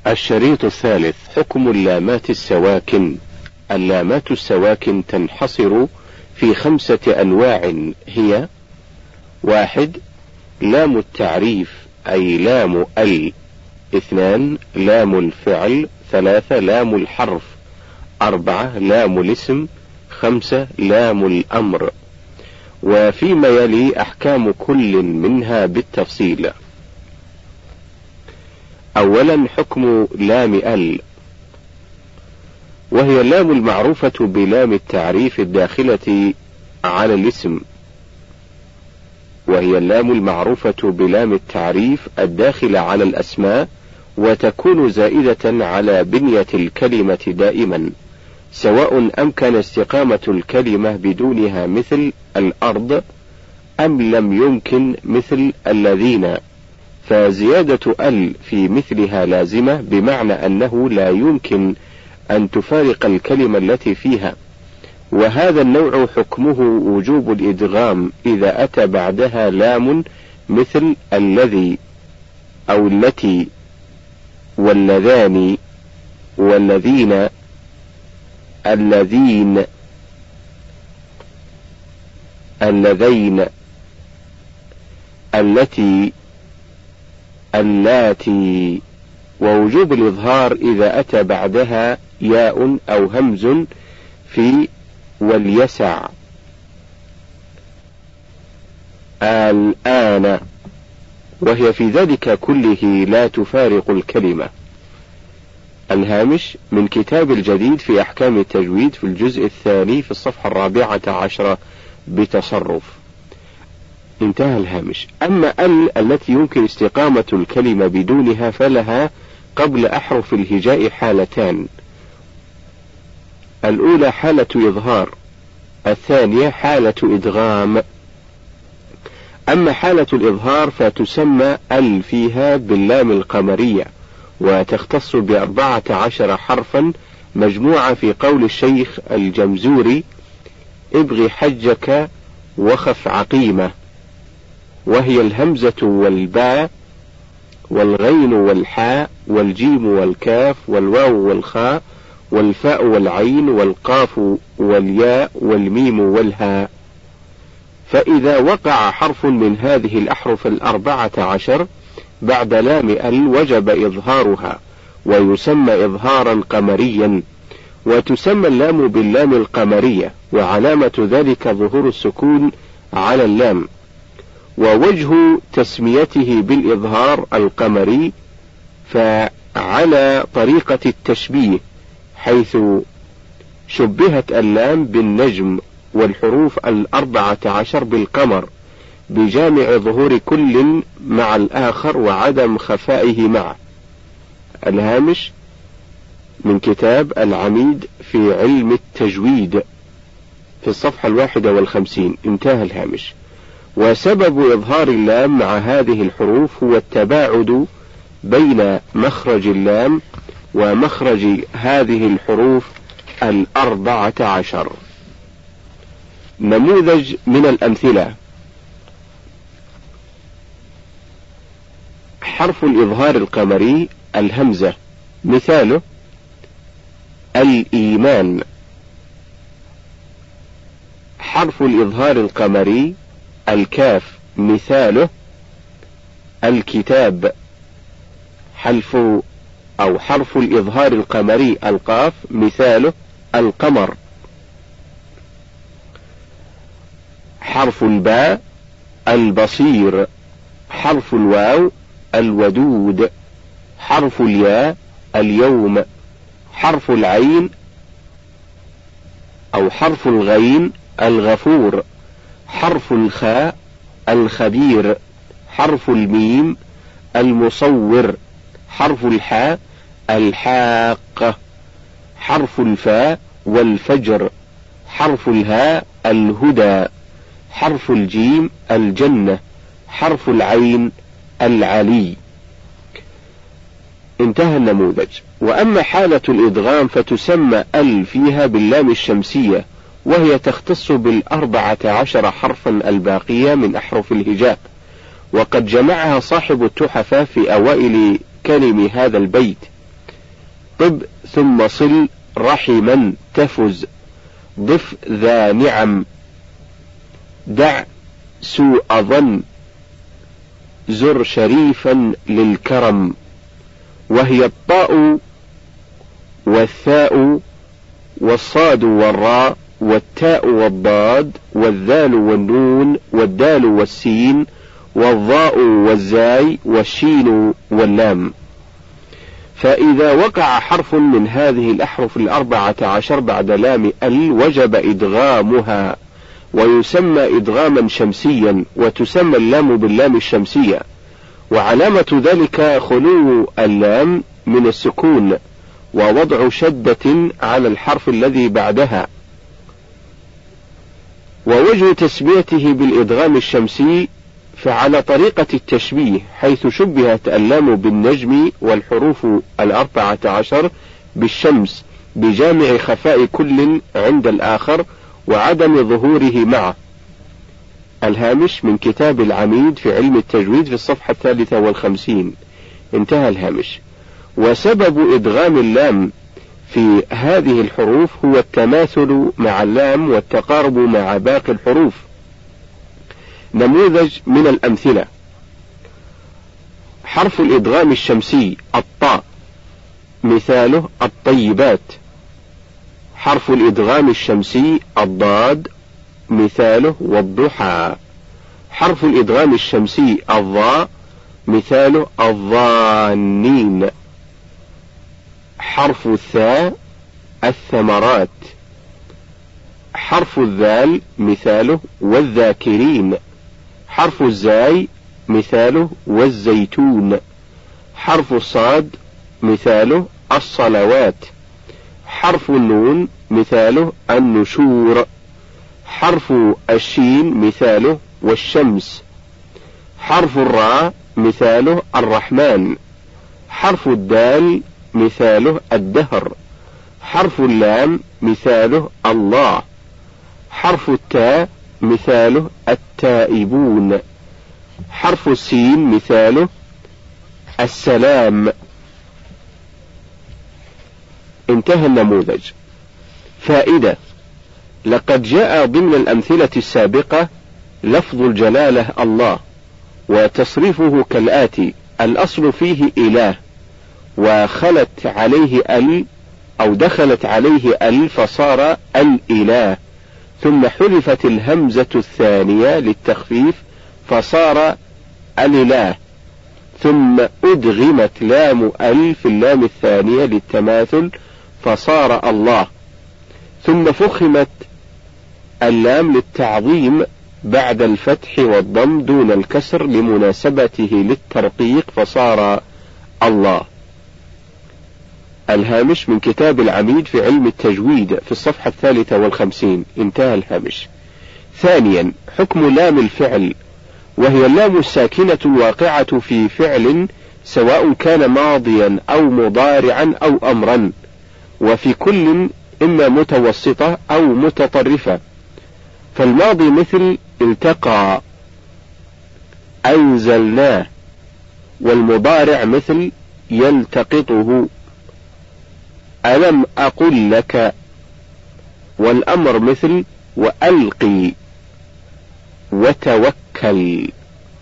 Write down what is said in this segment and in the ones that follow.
الشريط الثالث: حكم اللامات السواكن. اللامات السواكن تنحصر في 5 أنواع هي: 1. لام التعريف أي لام ال. 2. لام الفعل. 3. لام الحرف. 4. لام الاسم. 5. لام الأمر. وفيما يلي أحكام كل منها بالتفصيل. أولا حكم لام ال، وهي اللام المعروفة بلام التعريف الداخلة على الاسم، وهي اللام المعروفة بلام التعريف الداخلة على الأسماء، وتكون زائدة على بنية الكلمة دائما، سواء أمكن استقامة الكلمة بدونها مثل الأرض أم لم يمكن مثل الذين، فزيادة ال في مثلها لازمة، بمعنى أنه لا يمكن أن تفارق الكلمة التي فيها. وهذا النوع حكمه وجوب الإدغام إذا أتى بعدها لام مثل الذي أو التي واللذان والذين الذين اللذين التي اللاتي. ووجوب الإظهار إذا أتى بعدها ياء أو همز في واليسع الآن، وهي في ذلك كله لا تفارق الكلمة. الهامش من كتاب الجديد في أحكام التجويد في الجزء الثاني في الصفحة 14 بتصرف. انتهى الهامش. أما ال التي يمكن استقامة الكلمة بدونها فلها قبل أحرف الهجاء حالتان: الأولى حالة إظهار، الثانية حالة إدغام. أما حالة الإظهار فتسمى ال فيها باللام القمرية، وتختص ب14 حرفا مجموعة في قول الشيخ الجمزوري: ابغ حجك وخف عقيمة، وهي الهمزة والباء والغين والحاء والجيم والكاف والواو والخاء والفاء والعين والقاف والياء والميم والهاء. فإذا وقع حرف من هذه الأحرف 14 بعد لام ال وجب إظهارها، ويسمى إظهارا قمريا، وتسمى اللام باللام القمرية، وعلامة ذلك ظهور السكون على اللام. ووجه تسميته بالإظهار القمري فعلى طريقة التشبيه، حيث شبهت اللام بالنجم والحروف 14 بالقمر، بجامع ظهور كل مع الآخر وعدم خفائه معه. الهامش من كتاب العميد في علم التجويد في الصفحة 51. انتهى الهامش. وسبب إظهار اللام مع هذه الحروف هو التباعد بين مخرج اللام ومخرج هذه الحروف 14. نموذج من الأمثلة: حرف الإظهار القمري الهمزة، مثاله الإيمان. حرف الإظهار القمري الكاف، مثاله الكتاب. حرف الإظهار القمري القاف، مثاله القمر. حرف الباء البصير. حرف الواو الودود. حرف الياء اليوم. حرف العين أو حرف الغين الغفور. حرف الخاء الخبير. حرف الميم المصور. حرف الحاء الحاقة. حرف الفاء والفجر. حرف الهاء الهدى. حرف الجيم الجنة. حرف العين العلي. انتهى النموذج. وأما حالة الإدغام فتسمى ال فيها باللام الشمسية، وهي تختص 14 حرفا الباقية من أحرف الهجاء، وقد جمعها صاحب التحفة في أوائل كلم هذا البيت، طب ثم صل رحما تفز، ضف ذا نعم، دع سوء ظن، زر شريفا للكرم. وهي الطاء والثاء والصاد والراء والتاء والضاد والذال والنون والدال والسين والضاء والزاي والشين واللام. فإذا وقع حرف من هذه الأحرف 14 بعد لام ال وجب إدغامها، ويسمى إدغاما شمسيا، وتسمى اللام باللام الشمسية، وعلامة ذلك خلو اللام من السكون ووضع شدة على الحرف الذي بعدها. ووجه تسميته بالإدغام الشمسي فعلى طريقة التشبيه، حيث شبهت اللام بالنجم والحروف 14 بالشمس بجامع خفاء كل عند الآخر وعدم ظهوره معه. الهامش من كتاب العميد في علم التجويد في الصفحة 53. انتهى الهامش. وسبب إدغام اللام في هذه الحروف هو التماثل مع اللام والتقارب مع باقي الحروف. نموذج من الأمثلة: حرف الإدغام الشمسي الطاء، مثاله الطيبات. حرف الإدغام الشمسي الضاد، مثاله والضحى. حرف الإدغام الشمسي الضاء، مثاله الظانين. حرف الثاء الثمرات. حرف الذال مثاله والذاكرين. حرف الزاي مثاله والزيتون. حرف الصاد مثاله الصلوات. حرف النون مثاله النشور. حرف الشين مثاله والشمس. حرف الراء مثاله الرحمن. حرف الدال مثاله الدهر. حرف اللام مثاله الله. حرف التاء مثاله التائبون. حرف السين مثاله السلام. انتهى النموذج. فائدة: لقد جاء ضمن الأمثلة السابقة لفظ الجلالة الله، وتصريفه كالآتي: الأصل فيه إله، وخلت عليه ال أو دخلت عليه ال فصار الإله، ثم حذفت الهمزة الثانية للتخفيف فصار الإله، ثم أدغمت لام ال في اللام الثانية للتماثل فصار الله، ثم فخمت اللام للتعظيم بعد الفتح والضم دون الكسر لمناسبته للترقيق فصار الله. الهامش من كتاب العميد في علم التجويد في الصفحة 53. انتهى الهامش. ثانيا: حكم لام الفعل، وهي اللام الساكنة الواقعة في فعل سواء كان ماضيا أو مضارعا أو أمرا، وفي كل إما متوسطة أو متطرفة. فالماضي مثل التقى، أنزلناه، والمضارع مثل يلتقطه، ألم أقل لك، والأمر مثل وألقي وتوكل.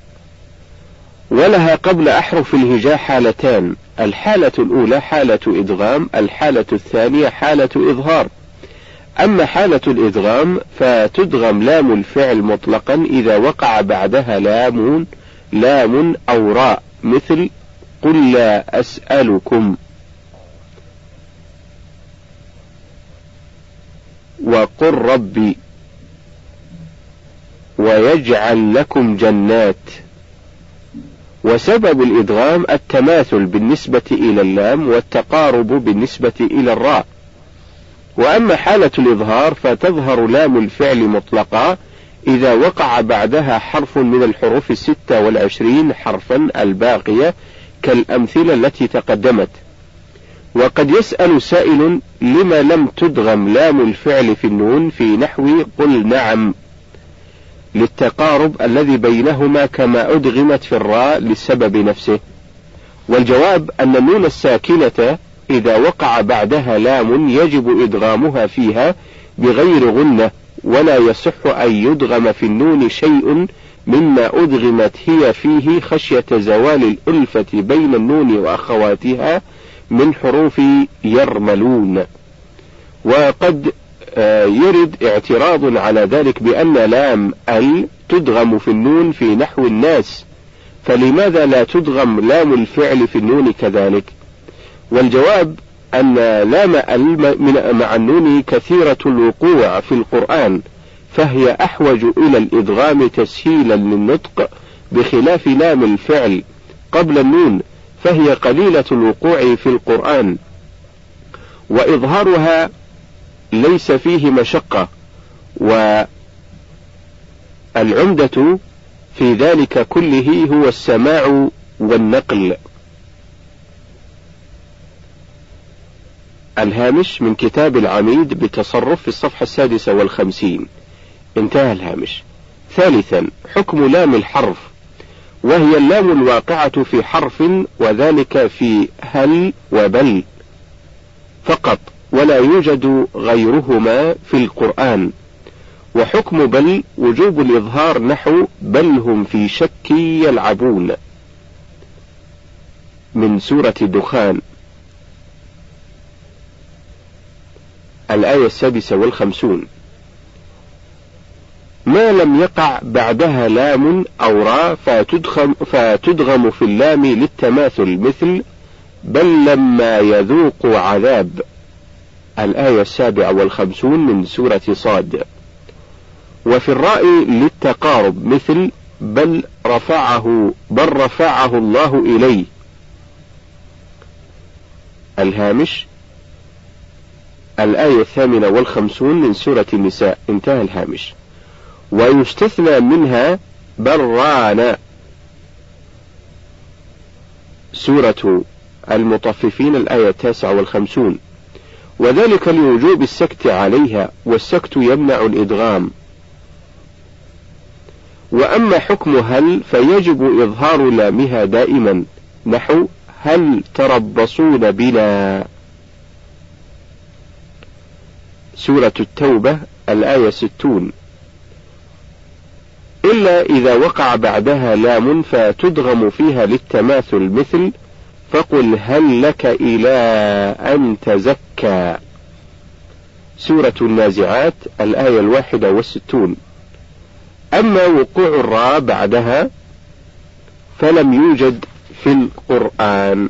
ولها قبل أحرف الهجاء حالتان: الحالة الأولى حالة إدغام، الحالة الثانية حالة إظهار. أما حالة الإدغام فتدغم لام الفعل مطلقا إذا وقع بعدها لام أو راء، مثل قل لا أسألكم، وقل ربي، ويجعل لكم جنات. وسبب الإدغام التماثل بالنسبة إلى اللام والتقارب بالنسبة إلى الراء. وأما حالة الإظهار فتظهر لام الفعل مطلقا إذا وقع بعدها حرف من الحروف 26 حرفا الباقية كالأمثلة التي تقدمت. وقد يسأل سائل: لما لم تدغم لام الفعل في النون في نحو قل نعم؟ للتقارب الذي بينهما كما أدغمت في الراء للسبب نفسه. والجواب أن النون الساكنة إذا وقع بعدها لام يجب إدغامها فيها بغير غنة، ولا يصح أن يدغم في النون شيء مما أدغمت هي فيه خشية زوال الألفة بين النون وأخواتها من حروف يرملون. وقد يرد اعتراض على ذلك بأن لام ال تدغم في النون في نحو الناس، فلماذا لا تدغم لام الفعل في النون كذلك؟ والجواب أن لام ال مع النون كثيرة الوقوع في القرآن، فهي أحوج إلى الإدغام تسهيلا للنطق، بخلاف لام الفعل قبل النون فهي قليلة الوقوع في القرآن، وإظهارها ليس فيه مشقة، والعمدة في ذلك كله هو السماع والنقل. الهامش من كتاب العميد بالتصرف في الصفحة 56. انتهى الهامش. ثالثا، حكم لام الحرف، وهي اللام الواقعة في حرف، وذلك في هل وبل فقط، ولا يوجد غيرهما في القرآن. وحكم بل وجوب الإظهار، نحو بل هم في شك يلعبون من سورة دخان الآية 56. ما لم يقع بعدها لام أو راء فتدغم في اللام للتماثل، مثل بل لما يذوقوا عذاب الآية 57 من سورة صاد. وفي الراء للتقارب، مثل بل رفعه الله إليه. الهامش الآية 58 من سورة النساء. انتهى الهامش. ويستثنى منها بران سورة المطففين الآية 59، وذلك لوجوب السكت عليها، والسكت يمنع الإدغام. وأما حكم هل فيجب إظهار لامها دائما، نحو هل تربصون بنا سورة التوبة الآية 60، إلا إذا وقع بعدها لام فتدغم فيها للتماثل، مثل فقل هل لك إلى أن تزكى سورة النازعات الآية 61. أما وقوع الراء بعدها فلم يوجد في القرآن.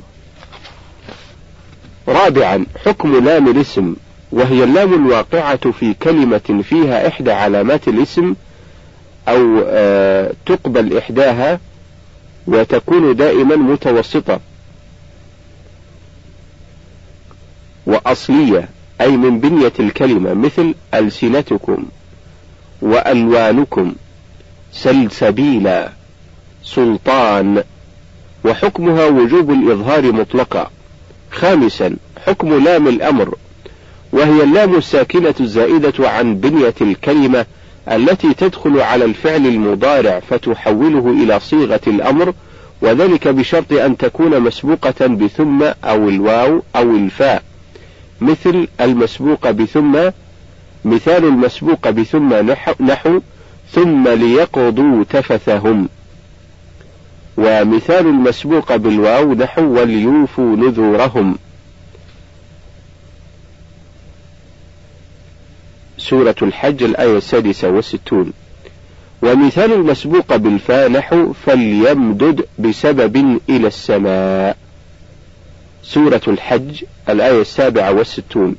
رابعا، حكم لام الاسم، وهي اللام الواقعة في كلمة فيها إحدى علامات الاسم، أو تقبل إحداها وتكون دائما متوسطة وأصلية، أي من بنية الكلمة، مثل ألسنتكم وألوانكم، سلسبيلا، سلطان. وحكمها وجوب الإظهار مطلقا. خامسا، حكم لام الأمر، وهي اللام الساكنة الزائدة عن بنية الكلمة التي تدخل على الفعل المضارع فتحوله إلى صيغة الأمر، وذلك بشرط أن تكون مسبوقة بثم أو الواو أو الفاء، مثل المسبوق بثم. مثال المسبوق بثم نحو ثم ليقضوا تفثهم، ومثال المسبوق بالواو نحو وليوفوا نذورهم سورة الحج الآية 66. ومثال المسبوق بالفاء نحو فليمدد بسبب إلى السماء سورة الحج الآية 67.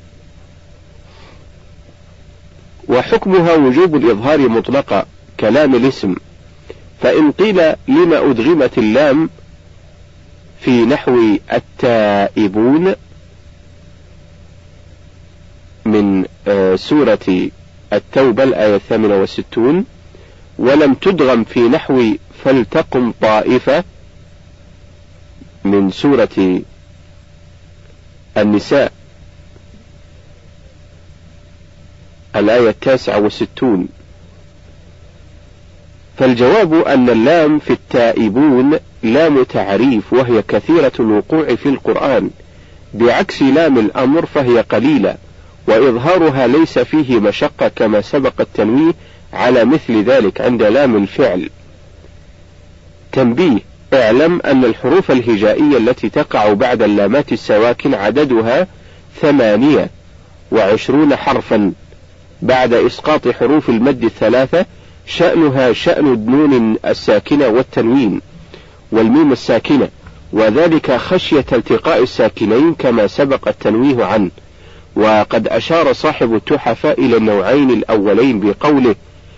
وحكمها وجوب الإظهار مطلقا كلام الاسم، فإن قيل لما أدغمت اللام في نحو التائبون من سورة التوبة الآية 68، ولم تدغم في نحو فلتقم طائفة من سورة النساء الآية 69، فالجواب أن اللام في التائبون لام تعريف، وهي كثيرة الوقوع في القرآن، بعكس لام الأمر فهي قليلة، وإظهارها ليس فيه مشقة كما سبق التنويه على مثل ذلك عند لام الفعل. تنبيه: اعلم أن الحروف الهجائية التي تقع بعد اللامات السواكن عددها 28 حرفا بعد إسقاط حروف المد الثلاثة، شأنها شأن النون الساكنة والتنوين والميم الساكنة، وذلك خشية التقاء الساكنين كما سبق التنويه عنه. وقد أشار صاحب التحفة إلى النوعين الأولين بقوله: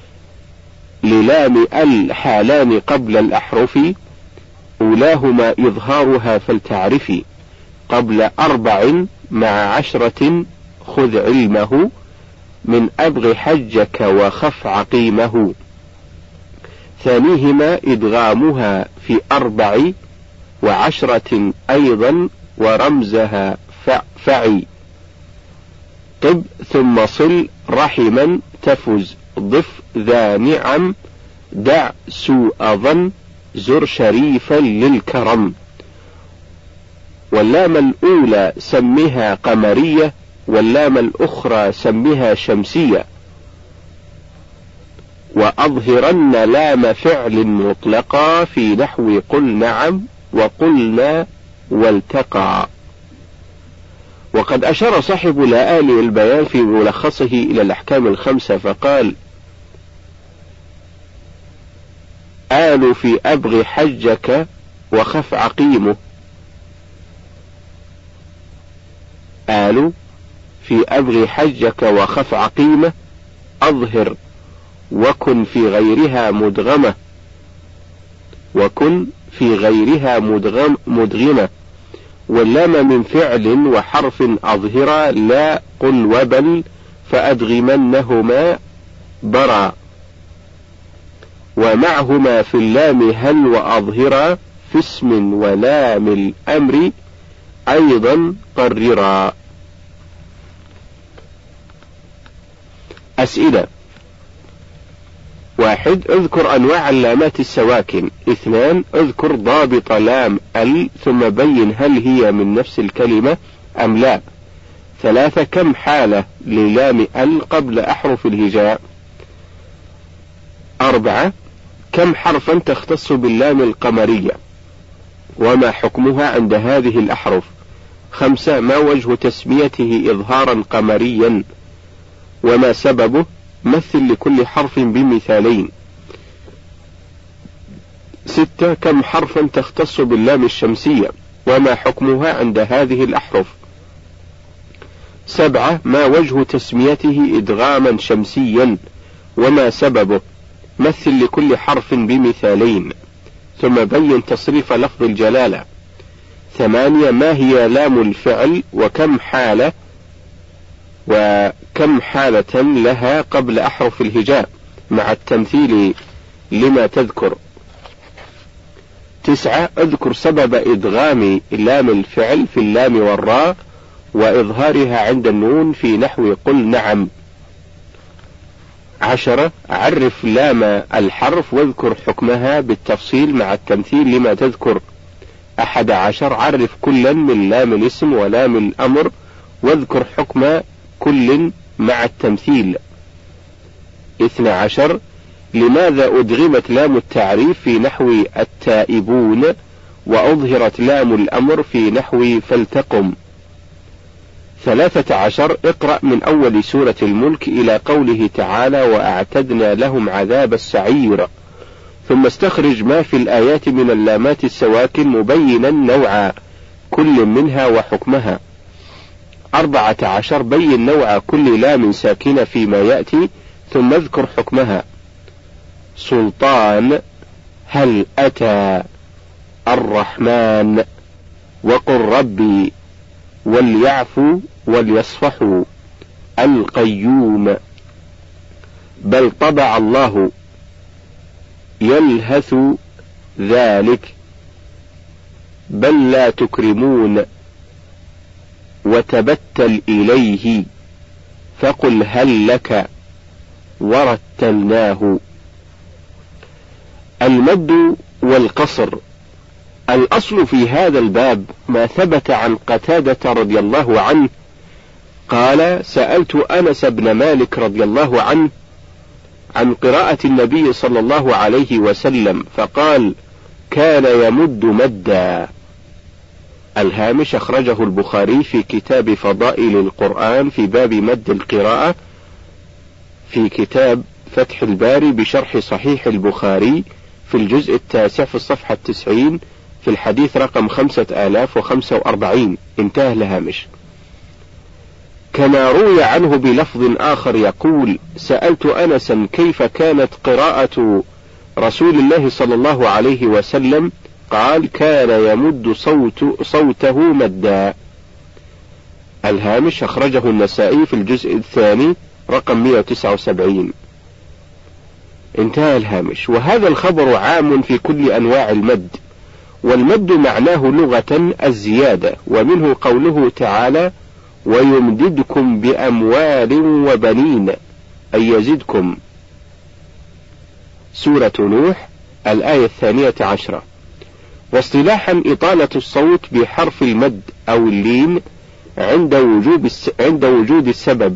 للام الحالان قبل الأحرف أولاهما إظهارها فلتعرفي، قبل 4 مع 10 خذ علمه، من أبغ حجك وخف عقيمه، ثانيهما إدغامها في 4 و10 أيضا ورمزها فعي، طب ثم صل رحما تفز، ضف ذا نعم، دع سوء ظن، زر شريفا للكرم. واللام الأولى سمها قمرية، واللام الأخرى سمها شمسية. وأظهرن لام فعل مطلقا في نحو قل نعم وقلنا والتقى. وقد أشار صاحب لآلئ البيان في ملخصه إلى الأحكام ال5 فقال: آل في أبغ حجك وخف عقيمه، آل في أبغ حجك وخف عقيمة، أظهر وكن في غيرها مدغمة، وكن في غيرها مدغمة، واللام من فعل وحرف أظهرا، لا قل وبل فأدغمنهما برا، ومعهما في اللام هل وأظهرا، في اسم ولام الأمر أيضا قررا. أسئلة: 1. اذكر أنواع اللامات السواكن. 2. اذكر ضابط لام ال، ثم بين هل هي من نفس الكلمة أم لا. 3. كم حالة للام ال قبل أحرف الهجاء؟ 4. كم حرفا تختص باللام القمرية، وما حكمها عند هذه الأحرف؟ 5. ما وجه تسميته إظهارا قمريا، وما سببه؟ مثل لكل حرف بمثالين. 6. كم حرفا تختص باللام الشمسية، وما حكمها عند هذه الأحرف؟ 7. ما وجه تسميته إدغاما شمسيا، وما سببه؟ مثل لكل حرف بمثالين، ثم بين تصريف لفظ الجلالة. 8. ما هي لام الفعل، وكم حالة لها قبل أحرف الهجاء مع التمثيل لما تذكر. 9. اذكر سبب إدغام لام الفعل في اللام والراء وإظهارها عند النون في نحو قل نعم. 10. عرف لام الحرف واذكر حكمها بالتفصيل مع التمثيل لما تذكر. 11. عرف كلا من لام الاسم ولام الأمر واذكر حكم كل مع التمثيل. 12. لماذا أدغمت لام التعريف في نحو التائبون وأظهرت لام الأمر في نحو فلتقم؟ 13. اقرأ من أول سورة الملك إلى قوله تعالى: وأعتدنا لهم عذاب السعير، ثم استخرج ما في الآيات من اللامات السواكن مبينا نوع كل منها وحكمها. 14. بين نوع كل لام ساكنة فيما يأتي ثم اذكر حكمها. سلطان، هل أتى، الرحمن، وقل ربي، وليعفوا وليصفحوا، القيوم، بل طبع الله، يلهث ذلك، بل لا تكرمون، وتبتل إليه، فقل هل لك، ورتلناه. المد والقصر. الأصل في هذا الباب ما ثبت عن قتادة رضي الله عنه قال: سألت أنس بن مالك رضي الله عنه عن قراءة النبي صلى الله عليه وسلم فقال: كان يمد مدا. الهامش أخرجه البخاري في كتاب فضائل القرآن في باب مد القراءة، في كتاب فتح الباري بشرح صحيح البخاري في الجزء 9 في الصفحة 90 في الحديث رقم 5045. انتهى الهامش. كما روي عنه بلفظ آخر يقول: سألت أنسا كيف كانت قراءة رسول الله صلى الله عليه وسلم؟ قال: كان يمد صوته مدا. الهامش أخرجه النسائي في الجزء الثاني رقم 179. انتهى الهامش. وهذا الخبر عام في كل أنواع المد، والمد معناه لغة الزيادة، ومنه قوله تعالى: ويمددكم بأموال وبنين، أي يزدكم. سورة نوح الآية 12. واصطلاحا إطالة الصوت بحرف المد أو اللين عند وجود السبب،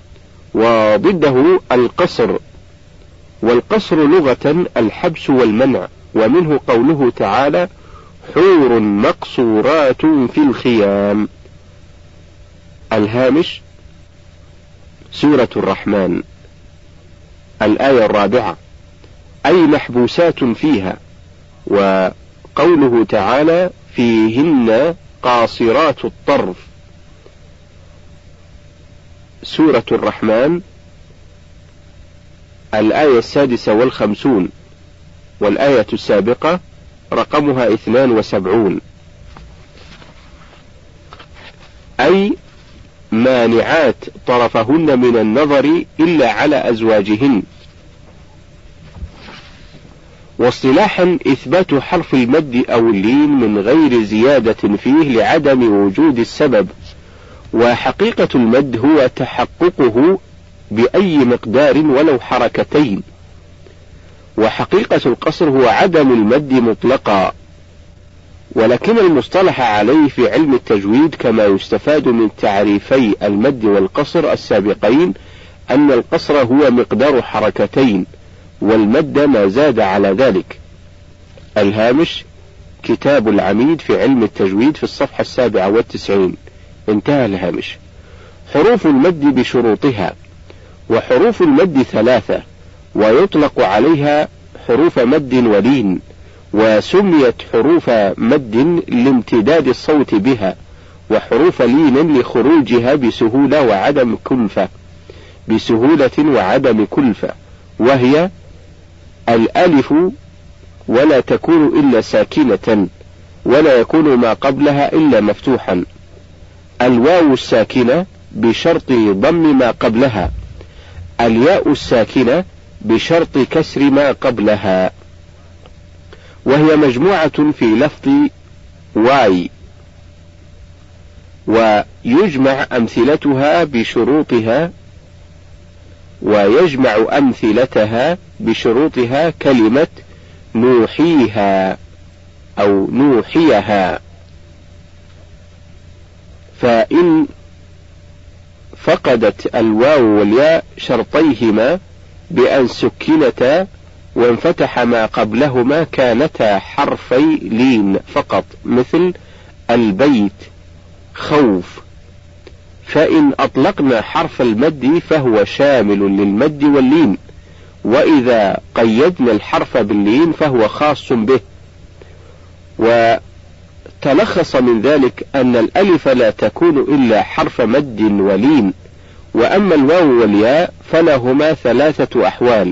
وضده القصر، والقصر لغة الحبس والمنع، ومنه قوله تعالى: حور مقصورات في الخيام. الهامش سورة الرحمن الآية 4، أي محبوسات فيها. وقوله تعالى: فيهن قاصرات الطرف. سورة الرحمن الآية 56، والآية السابقة رقمها 72، أي مانعات طرفهن من النظر إلا على أزواجهن. واصطلاحا إثبات حرف المد أو اللين من غير زيادة فيه لعدم وجود السبب، وحقيقة المد هو تحققه بأي مقدار ولو حركتين، وحقيقة القصر هو عدم المد مطلقا. ولكن المصطلح عليه في علم التجويد كما يستفاد من تعريفي المد والقصر السابقين أن القصر هو مقدار حركتين، والمد ما زاد على ذلك. الهامش كتاب العميد في علم التجويد في الصفحة 97. انتهى الهامش. حروف المد بشروطها. وحروف المد 3، ويطلق عليها حروف مد ولين، وسميت حروف مد لامتداد الصوت بها، وحروف لين لخروجها بسهولة وعدم كلفة، وهي الألف ولا تكون إلا ساكنة، ولا يكون ما قبلها إلا مفتوحا. الواو الساكنة بشرط ضم ما قبلها. الياء الساكنة بشرط كسر ما قبلها، وهي مجموعة في لفظ واي، ويجمع أمثلتها بشروطها كلمة نوحيها أو نوحيها. فإن فقدت الواو والياء شرطيهما بأن سكنتا وانفتح ما قبلهما كانتا حرفي لين فقط، مثل البيت، خوف. فإن أطلقنا حرف المد فهو شامل للمد واللين، وإذا قيدنا الحرف باللين فهو خاص به. وتلخص من ذلك أن الألف لا تكون إلا حرف مد ولين، وأما الواو والياء فلهما 3 أحوال: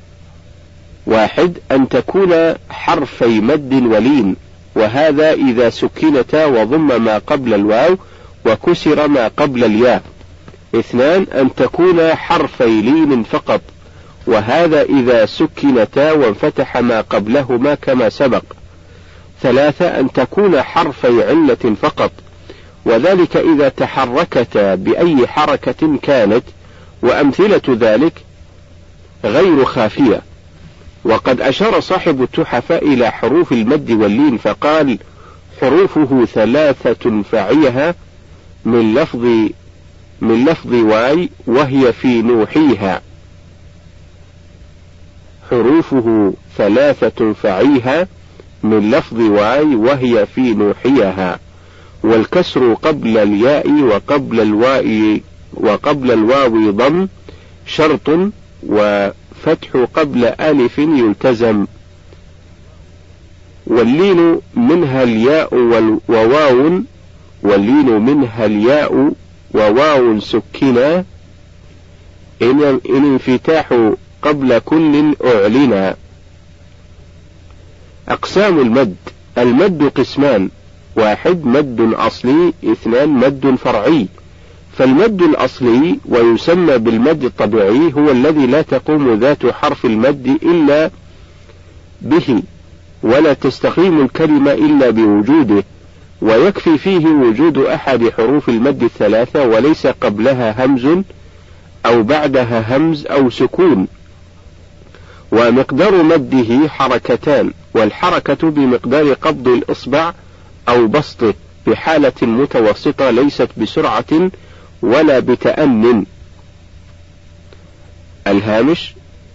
1 أن تكون حرفي مد ولين، وهذا إذا سكنتا وضم ما قبل الواو وكسر ما قبل الياء. 2 أن تكون حرفي لين فقط، وهذا إذا سكنتا وانفتح ما قبلهما كما سبق. 3 أن تكون حرفي علة فقط، وذلك إذا تحركتا بأي حركة كانت، وأمثلة ذلك غير خافية. وقد أشار صاحب التحفة إلى حروف المد واللين فقال: حروفه 3 فعيها من لفظ واي وهي في نوحيها. حروفه 3 فعيها من لفظ واي وهي في نوحيها، والكسر قبل الياء وقبل الواو ضم شرط، وفتح قبل ألف يلتزم. واللين منها الياء وواو سكنا إن انفتاح قبل كل أعلنا. أقسام المد: المد قسمان: 1 مد أصلي، 2 مد فرعي. فالمد الأصلي ويسمى بالمد الطبيعي هو الذي لا تقوم ذات حرف المد إلا به، ولا تستقيم الكلمة إلا بوجوده، ويكفي فيه وجود أحد حروف المد 3 وليس قبلها همز أو بعدها همز أو سكون. ومقدار مده 2 والحركة بمقدار قبض الإصبع أو بسطه بحالة متوسطة ليست بسرعة ولا بتأن. الهامش: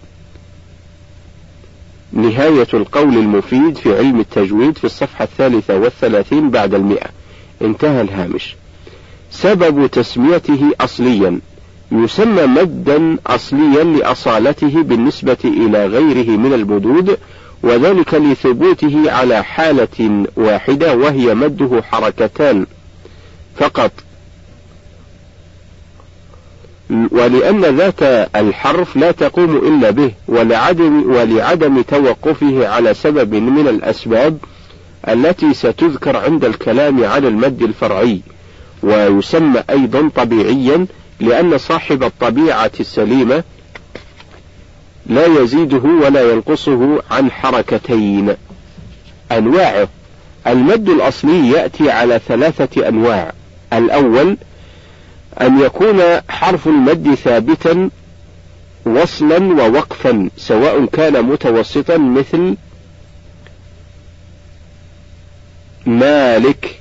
نهاية القول المفيد في علم التجويد في الصفحة 33 بعد 100. انتهى الهامش. سبب تسميته أصليا: يسمى مدا أصليا لأصالته بالنسبة إلى غيره من المدود، وذلك لثبوته على حالة واحدة وهي مده 2 فقط، ولأن ذات الحرف لا تقوم إلا به، ولعدم توقفه على سبب من الأسباب التي ستذكر عند الكلام على المد الفرعي. ويسمى أيضا طبيعيا لأن صاحب الطبيعة السليمة لا يزيده ولا ينقصه عن 2. أنواعه: المد الأصلي يأتي على 3 أنواع. الأول أن يكون حرف المد ثابتا وصلا ووقفا، سواء كان متوسطا مثل مالك،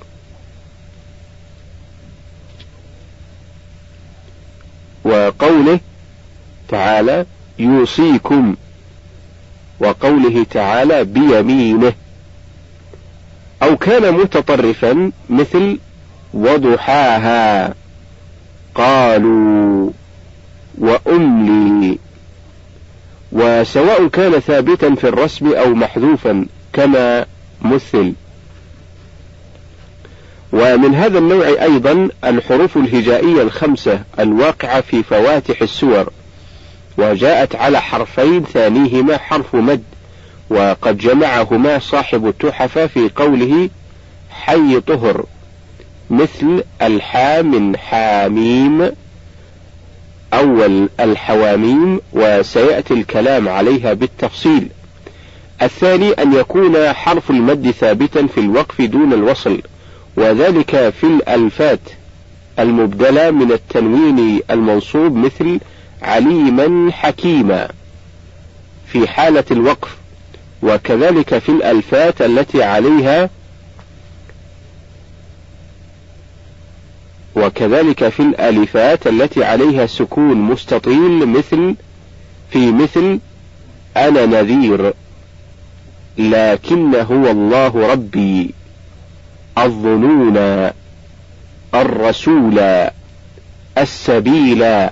وقوله تعالى يوصيكم، وقوله تعالى بيمينه، أو كان متطرفا مثل وضحاها، قالوا، وأملي. وسواء كان ثابتا في الرسم أو محذوفا كما مثل. ومن هذا النوع أيضا الحروف الهجائية 5 الواقعة في فواتح السور، وجاءت على حرفين ثانيهما حرف مد، وقد جمعهما صاحب التحفة في قوله حي طهر، مثل الحاء من حاميم أول الحواميم، وسيأتي الكلام عليها بالتفصيل. الثاني أن يكون حرف المد ثابتا في الوقف دون الوصل، وذلك في الألفات المبدلة من التنوين المنصوب مثل عليما حكيما في حالة الوقف، وكذلك في الألفات التي عليها في الألفات التي عليها سكون مستطيل مثل أنا نذير، لكن هو الله ربي، الظنون، الرسول، السبيل،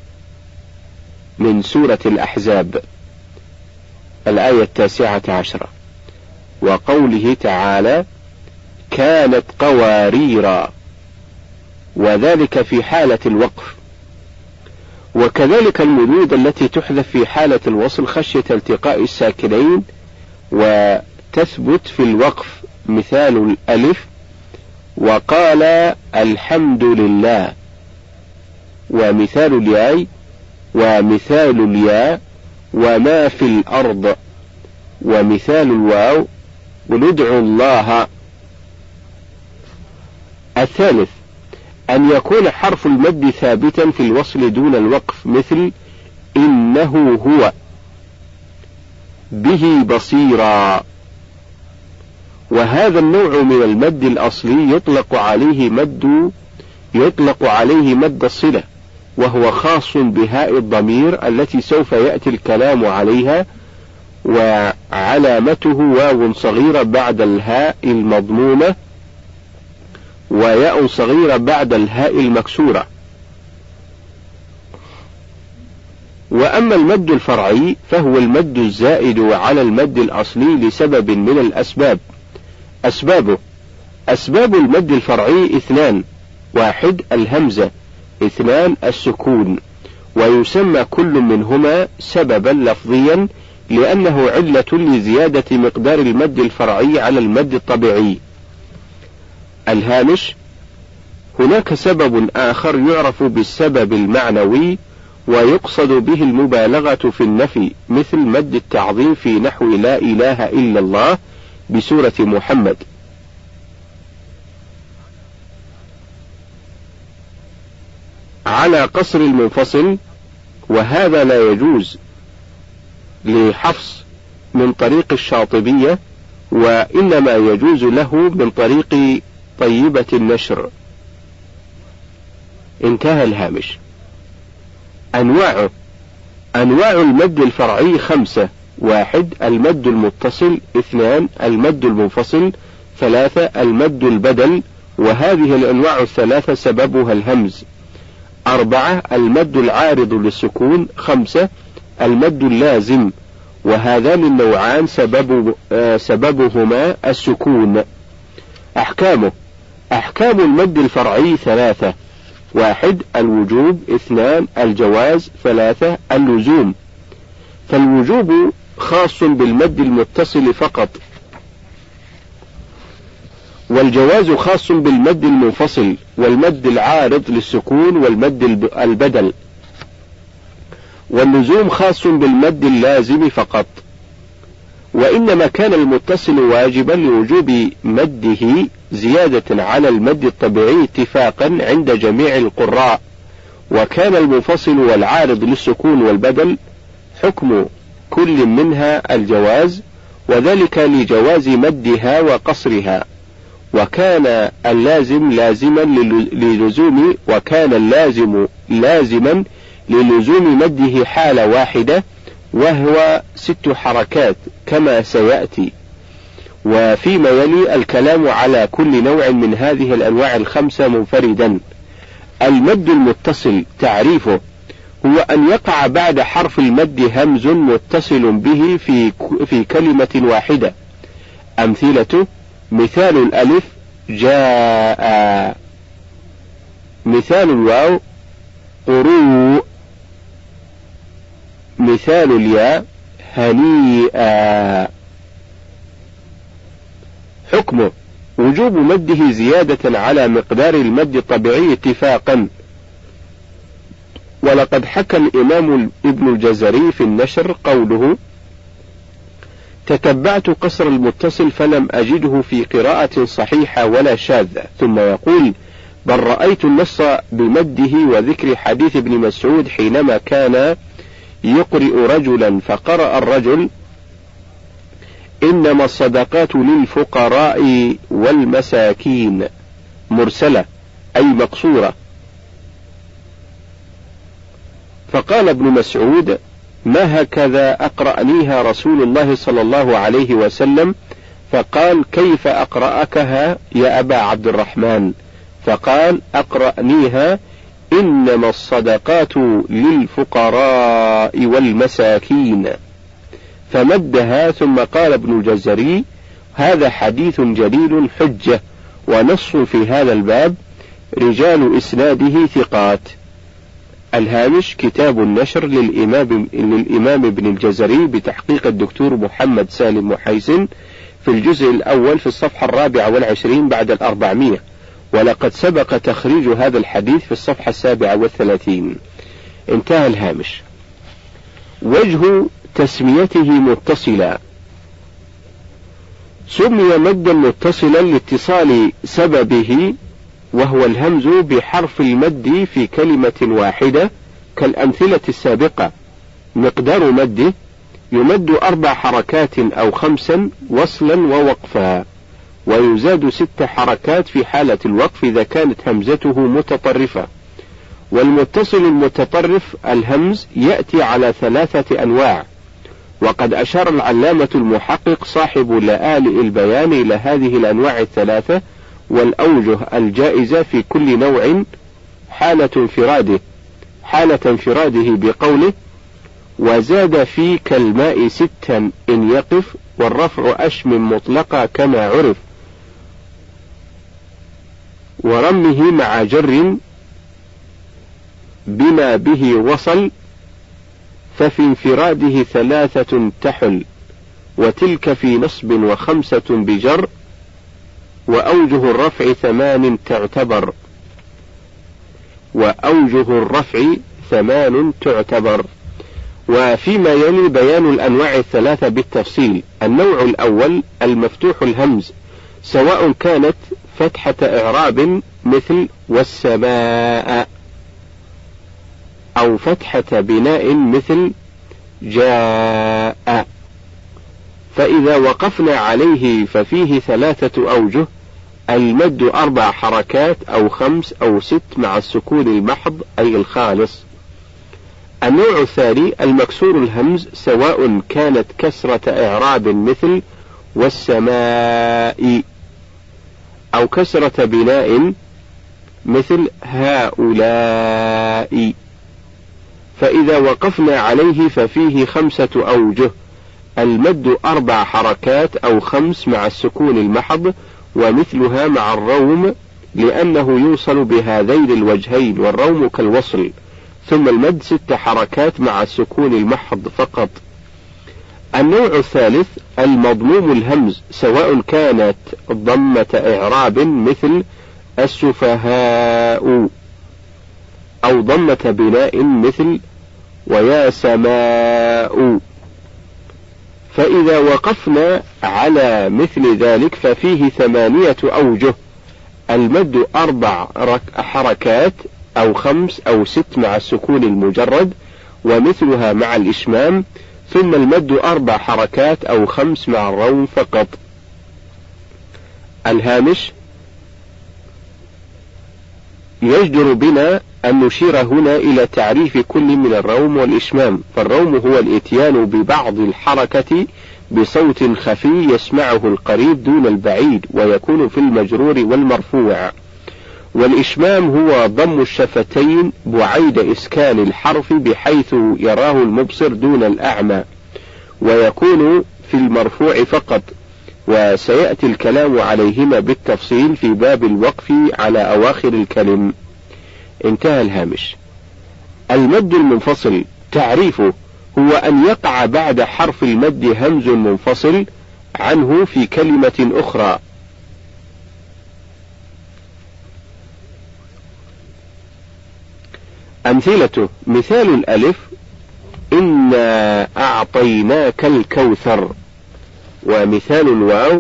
من سورة الأحزاب الآية 19. وقوله تعالى كانت قواريرا، وذلك في حالة الوقف. وكذلك المدود التي تحذف في حالة الوصل خشية التقاء الساكنين وتثبت في الوقف، مثال الألف وقال الحمد لله، ومثال الياء وما في الأرض، ومثال الواو وندعو الله. الثالث أن يكون حرف المد ثابتا في الوصل دون الوقف، مثل إنه هو، به بصيرا. وهذا النوع من المد الأصلي يطلق عليه مد الصلة، وهو خاص بهاء الضمير التي سوف يأتي الكلام عليها، وعلامته واو صغيرة بعد الهاء المضمومة وياء صغيرة بعد الهاء المكسورة. وأما المد الفرعي فهو المد الزائد على المد الأصلي لسبب من الأسباب. أسباب المد الفرعي 2: 1 الهمزة، 2 السكون، ويسمى كل منهما سببا لفظيا لأنه علة لزيادة مقدار المد الفرعي على المد الطبيعي. الهامش: هناك سبب آخر يعرف بالسبب المعنوي ويقصد به المبالغة في النفي، مثل مد التعظيم في نحو لا إله إلا الله بسورة محمد. على قصر المنفصل، وهذا لا يجوز لحفص من طريق الشاطبية، وإنما يجوز له من طريق طيبة النشر. انتهى الهامش. أنواع المد الفرعي 5: 1 المد المتصل، 2 المد المنفصل، 3 المد البدل، وهذه الأنواع الثلاثة سببها الهمز. 4 المد العارض للسكون. 5 المد اللازم، وهذان النوعان سببهما السكون. أحكام المد الفرعي 3: 1 الوجوب، 2 الجواز، 3 اللزوم. فالوجوب خاص بالمد المتصل فقط، والجواز خاص بالمد المنفصل، والمد العارض للسكون، والمد البدل. واللزوم خاص بالمد اللازم فقط. وإنما كان المتصل واجبا لوجوب مده زيادة على المد الطبيعي اتفاقا عند جميع القراء، وكان المنفصل والعارض للسكون والبدل حكم كل منها الجواز، وذلك لجواز مدها وقصرها. وكان اللازم لازما للزوم مده حالة واحدة، وهو 6 حركات كما سيأتي. وفيما يلي الكلام على كل نوع من هذه الأنواع 5 منفردا. المد المتصل تعريفه: هو أن يقع بعد حرف المد همز متصل به في كلمة واحدة. أمثلته: مثال الألف جاء، مثال الواو قروء، مثال الياء هنيئا. حكمه: وجوب مده زيادة على مقدار المد الطبيعي اتفاقا. ولقد حكى الإمام ابن الجزري في النشر قوله: تتبعت قصر المتصل فلم أجده في قراءة صحيحة ولا شاذة. ثم يقول: بل رأيت النص بمده وذكر حديث ابن مسعود حينما كان يقرئ رجلا فقرأ الرجل: إنما الصدقات للفقراء والمساكين، مرسلة أي مقصورة. فقال ابن مسعود: ما هكذا أقرأنيها رسول الله صلى الله عليه وسلم؟ فقال: كيف أقرأكها يا أبا عبد الرحمن؟ فقال: أقرأنيها إنما الصدقات للفقراء والمساكين. فمدها. ثم قال ابن الجزري: هذا حديث جليل حجة، ونص في هذا الباب، رجال إسناده ثقات. الهامش: كتاب النشر للإمام ابن الجزري بتحقيق الدكتور محمد سالم محيسن، في الجزء الأول في الصفحة 24 بعد 400. ولقد سبق تخريج هذا الحديث في الصفحة 37. انتهى الهامش. وجه تسميته متصلا: سمي مدا متصلا لاتصال سببه، وهو الهمز بحرف المد في كلمة واحدة، كالأمثلة السابقة. مقدار مده يمد 4 حركات أو 5 وصلا ووقفا، ويزاد 6 حركات في حالة الوقف إذا كانت همزته متطرفة. والمتصل المتطرف الهمز يأتي على 3 أنواع، وقد أشار العلامة المحقق صاحب لآلئ البيان إلى هذه الأنواع 3 والأوجه الجائزة في كل نوع حالة انفراده بقوله: وزاد في كالماء 6 إن يقف، والرفع أشم مطلقا كما عرف، ورمه مع جر بما به وصل، ففي انفراده 3 تحل، وتلك في نصب و5 بجر، وأوجه الرفع 8 تعتبر، وفيما يلي بيان الأنواع 3 بالتفصيل. النوع الأول المفتوح الهمز، سواء كانت فتحة إعراب مثل والسماء، أو فتحة بناء مثل جاء، فإذا وقفنا عليه ففيه 3 أوجه: المد 4 حركات أو 5 أو 6 مع السكون المحض أي الخالص. النوع الثاني المكسور الهمز، سواء كانت كسرة إعراب مثل والسماء، أو كسرة بناء مثل هؤلاء، فإذا وقفنا عليه ففيه 5 أوجه: المد 4 حركات أو 5 مع السكون المحض، ومثلها مع الروم لأنه يوصل بهذين الوجهين، والروم كالوصل. ثم المد 6 حركات مع السكون المحض فقط. النوع الثالث المضموم الهمز، سواء كانت ضمة إعراب مثل السفهاء، أو ضمة بناء مثل ويا سماء، فإذا وقفنا على مثل ذلك ففيه 8 أوجه: المد 4 حركات أو 5 أو 6 مع السكون المجرد، ومثلها مع الإشمام، ثم المد 4 حركات أو 5 مع الروم فقط. الهامش: يجدر بنا أن نشير هنا إلى تعريف كل من الروم والإشمام. فالروم هو الإتيان ببعض الحركة بصوت خفي يسمعه القريب دون البعيد، ويكون في المجرور والمرفوع. والإشمام هو ضم الشفتين بعيد إسكان الحرف بحيث يراه المبصر دون الأعمى، ويكون في المرفوع فقط، وسيأتي الكلام عليهما بالتفصيل في باب الوقف على أواخر الكلم. انتهى الهامش. المد المنفصل تعريفه: هو أن يقع بعد حرف المد همز منفصل عنه في كلمة أخرى. أمثلته: مثال الألف: إنا أعطيناك الكوثر. ومثال الواو: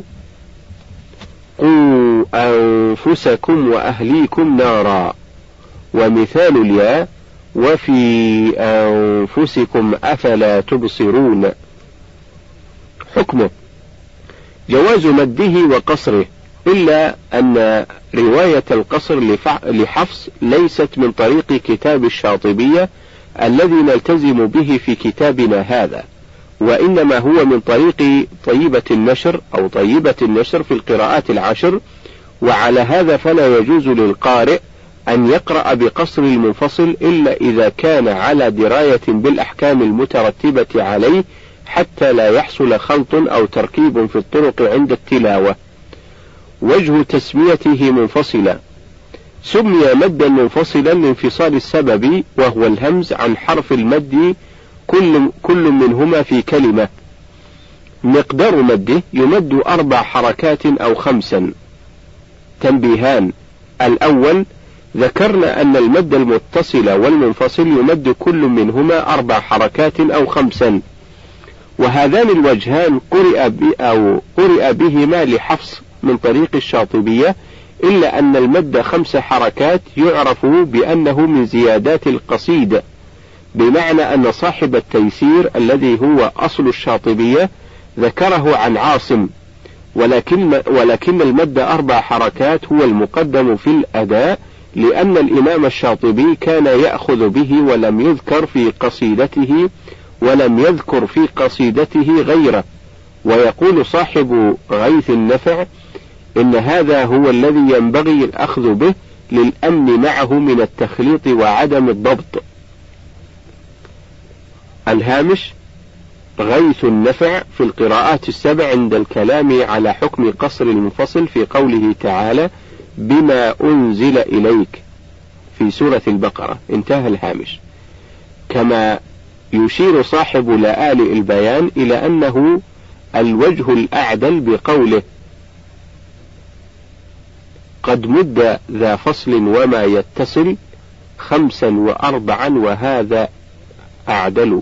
قوا أنفسكم وأهليكم نارا. ومثال الياء: وفي أنفسكم أفلا تبصرون. حكمه: جواز مده وقصره، إلا أن رواية القصر لحفص ليست من طريق كتاب الشاطبية الذي نلتزم به في كتابنا هذا، وإنما هو من طريق طيبة النشر أو طيبة النشر في القراءات العشر. وعلى هذا فلا يجوز للقارئ أن يقرأ بقصر المنفصل إلا إذا كان على دراية بالأحكام المترتبة عليه، حتى لا يحصل خلط أو تركيب في الطرق عند التلاوة. وجه تسميته منفصلا: سمي مدا منفصلا لانفصال السبب وهو الهمز عن حرف المد كل منهما في كلمة. مقدار مده: يمد 4 حركات أو 5. تنبيهان: الأول: ذكرنا أن المد المتصل والمنفصل يمد كل منهما 4 حركات أو 5، وهذان الوجهان قرئ بهما لحفص من طريق الشاطبية، إلا أن المد 5 حركات يعرف بأنه من زيادات القصيد، بمعنى أن صاحب التيسير الذي هو أصل الشاطبية ذكره عن عاصم، ولكن المد 4 حركات هو المقدم في الأداء، لأن الإمام الشاطبي كان يأخذ به ولم يذكر في قصيدته غيره. ويقول صاحب غيث النفع إن هذا هو الذي ينبغي الأخذ به للأمن معه من التخليط وعدم الضبط. الهامش: غيث النفع في القراءات السبع عند الكلام على حكم قصر المنفصل في قوله تعالى: بما أنزل إليك في سورة البقرة. انتهى الهامش. كما يشير صاحب لآلئ البيان إلى أنه الوجه الأعدل بقوله: قد مد ذا فصل وما يتصل 5 و4 وهذا أعدل.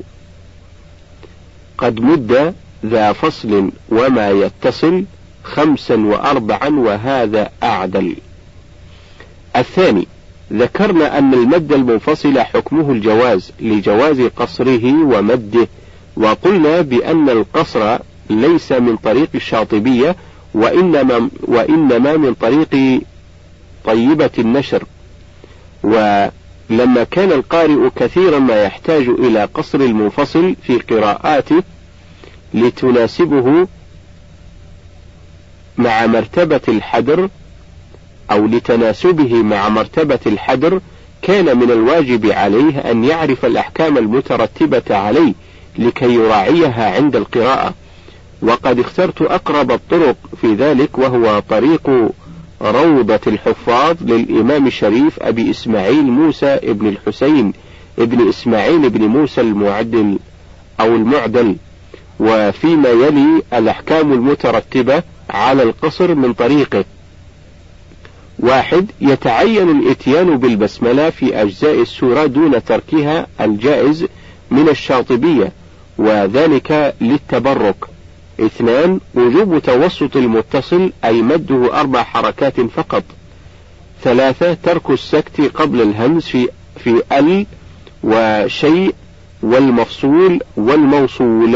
قد مد ذا فصل وما يتصل 5 و4 وهذا أعدل. الثاني: ذكرنا أن المد المنفصل حكمه الجواز لجواز قصره ومده، وقلنا بأن القصر ليس من طريق الشاطبية وإنما من طريق طيبة النشر. ولما كان القارئ كثيرا ما يحتاج إلى قصر المنفصل في قراءاته لتناسبه مع مرتبة الحدر أو لتناسبه مع مرتبة الحدر، كان من الواجب عليه أن يعرف الأحكام المترتبة عليه لكي يراعيها عند القراءة. وقد اخترت أقرب الطرق في ذلك، وهو طريق روضة الحفاظ للإمام الشريف أبي إسماعيل موسى ابن الحسين ابن إسماعيل ابن موسى المعدل أو المعدل. وفيما يلي الأحكام المترتبة على القصر من طريقه: 1. يتعين الإتيان بالبسملة في أجزاء السورة دون تركها الجائز من الشاطبية، وذلك للتبرك. 2. وجوب توسط المتصل أي مده 4 حركات فقط. 3. ترك السكت قبل الهمز في ال وشيء والمفصول والموصول.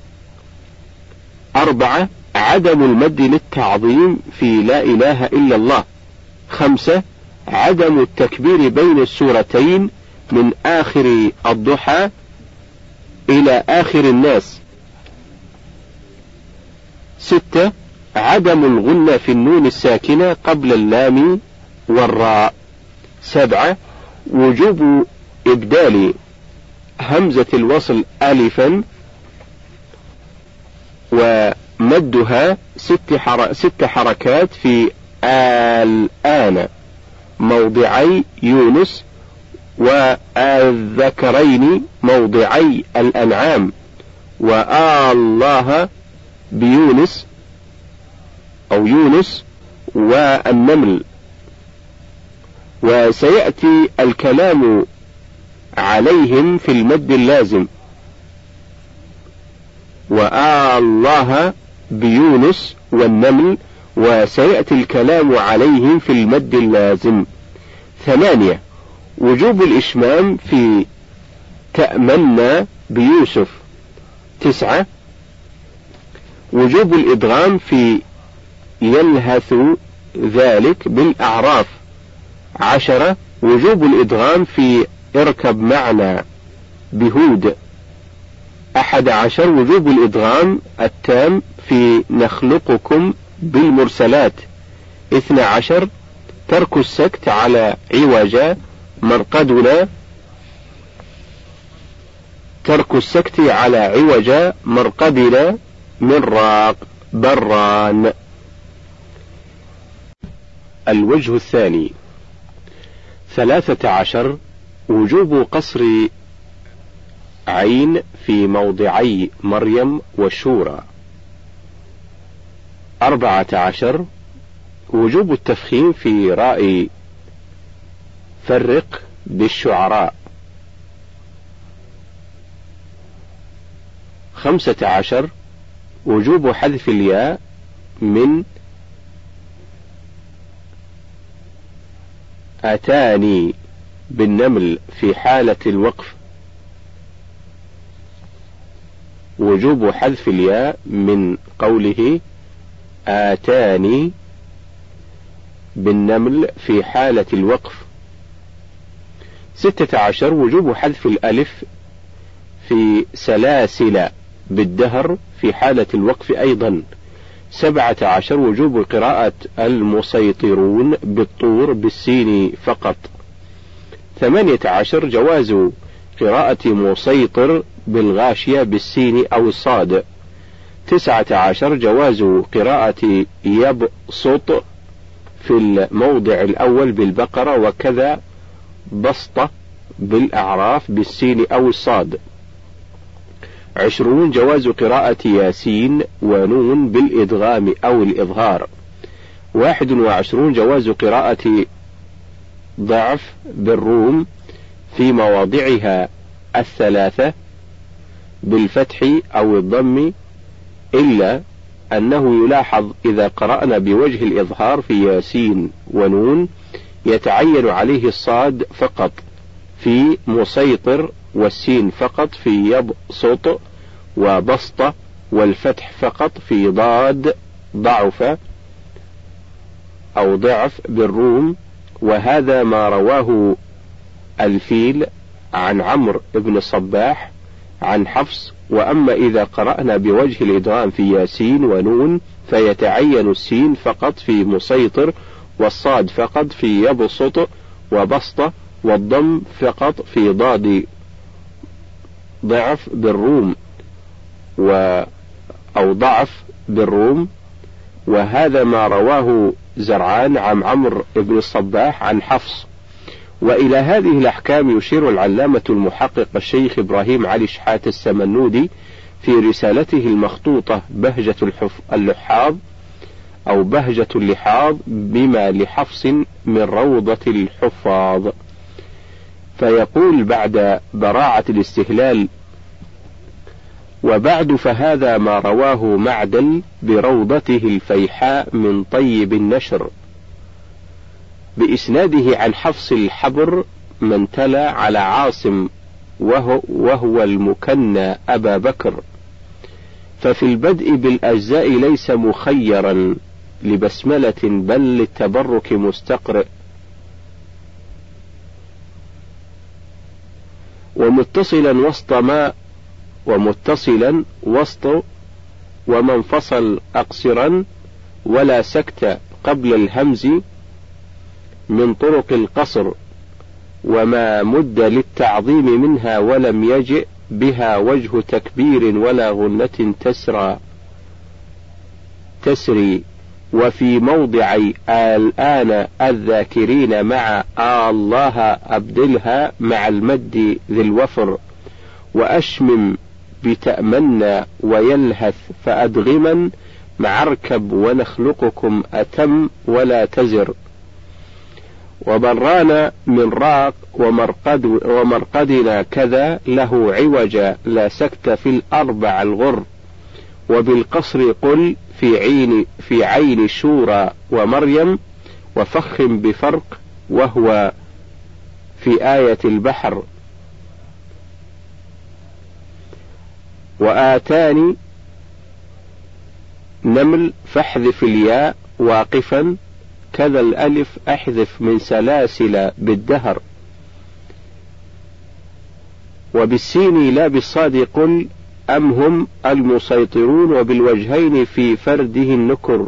4. عدم المد للتعظيم في لا إله إلا الله. 5. عدم التكبير بين السورتين من آخر الضحى إلى آخر الناس. 6. عدم الغنة في النون الساكنة قبل اللام والراء. 7. وجوب إبدال همزة الوصل ألفا ومدها 6 حركات في الآن موضعي يونس، والذكرين موضعي الأنعام، الله بيونس أو يونس والنمل. وسيأتي الكلام عليهم في المد اللازم: الله بيونس والنمل، وسيأتي الكلام عليهم في المد اللازم. 8. وجوب الإشمام في تأمنا بيوسف. 9. وجوب الإدغام في يلهث ذلك بالأعراف. 10. وجوب الإدغام في اركب معنا بهود. 11. وجوب الإدغام التام في نخلقكم بالمرسلات. 12. ترك السكت على عوجا مرقدنا. ترك السكت على عوجا مرقدنا من راق بران. الوجه الثاني: 13. وجوب قصر عين في موضعي مريم والشورى. 14. وجوب التفخيم في راء فرق بالشعراء. 15. وجوب حذف الياء من أتاني بالنمل في حالة الوقف. وجوب حذف الياء من قوله آتاني بالنمل في حالة الوقف. 16 وجوب حذف الألف في سلاسل بالدهر في حالة الوقف أيضا. 17 وجوب قراءة المسيطرون بالطور بالسين فقط. 18 جواز قراءة مسيطر بالغاشية بالسين أو الصاد. 19 جواز قراءة يبسط في الموضع الأول بالبقرة، وكذا بسطة بالأعراف بالسين أو الصاد. 20 جواز قراءة ياسين ونون بالإدغام أو الإظهار. 21 جواز قراءة ضعف بالروم في مواضعها الثلاثة بالفتح أو الضم، إلا أنه يلاحظ إذا قرأنا بوجه الإظهار في ياسين ونون يتعين عليه الصاد فقط في مسيطر، والسين فقط في يبسط وبسط، والفتح فقط في ضاد ضعف أو ضعف بالروم. وهذا ما رواه الفيل عن عمرو بن الصباح عن حفص. وأما إذا قرأنا بوجه الإدغام في ياسين ونون فيتعين السين فقط في مسيطر، والصاد فقط في يبسط وبسط، والضم فقط في ضاد ضعف بالروم أو ضعف بالروم. وهذا ما رواه زرعان عن عمرو بن الصباح عن حفص. وإلى هذه الأحكام يشير العلامة المحقق الشيخ إبراهيم علي شحات السمنودي في رسالته المخطوطة بهجة اللحاظ أو بهجة اللحاظ بما لحفص من روضة الحفاظ، فيقول بعد براعة الاستهلال: وبعد فهذا ما رواه معدل بروضته الفيحاء من طيب النشر بإسناده عن حفص الحبر من تلا على عاصم وهو المكنى أبا بكر. ففي البدء بالأجزاء ليس مخيرا لبسملة بل للتبرك مستقرئ. ومتصلا وسط ومنفصل أقصرا، ولا سكت قبل الهمز من طرق القصر، وما مد للتعظيم منها ولم يجئ بها وجه تكبير ولا غنة تسري. وفي موضعي الآن الذاكرين مع الله أبدلها مع المد ذي الوفر، وأشمم بتأمنا ويلهث فأدغما مع اركب ونخلقكم أتم ولا تزر. وبرانا من راق ومرقدنا كذا له عوجا لا سكت في الأربع الغر. وبالقصر قل في عين شورى ومريم، وفخم بفرق وهو في آية البحر. وآتاني نمل فاحذف الياء واقفا، كذا الألف أحذف من سلاسل بالدهر. وبالسين لا بالصاد قل أم هم المسيطرون، وبالوجهين في فرده النكر.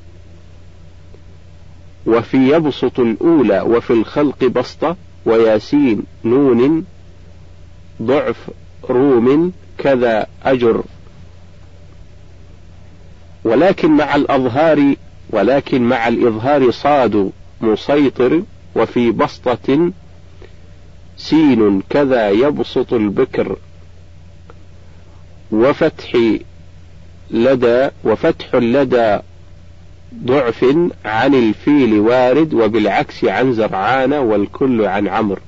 وفي يبسط الأولى وفي الخلق بسطة، وياسين نون ضعف روم كذا أجر. ولكن مع الإظهار صاد مسيطر، وفي بسطة سين كذا يبسط البكر. وفتح لدى ضعف عن الفيل وارد، وبالعكس عن زرعان والكل عن عمرو.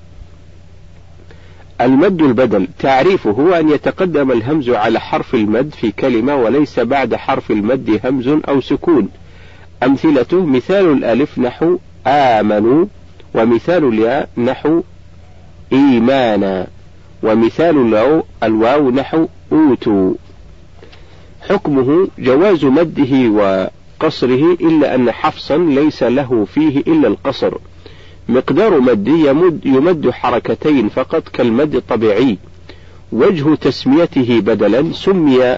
المد البدل تعريفه هو أن يتقدم الهمز على حرف المد في كلمة وليس بعد حرف المد همز أو سكون. أمثلته: مثال الألف نحو آمنوا، ومثال الياء نحو إيمانا، ومثال الواو نحو أوتوا. حكمه جواز مده وقصره، إلا أن حفصا ليس له فيه إلا القصر. مقدار مده يمد حركتين فقط كالمد الطبيعي. وجه تسميته بدلا، سمي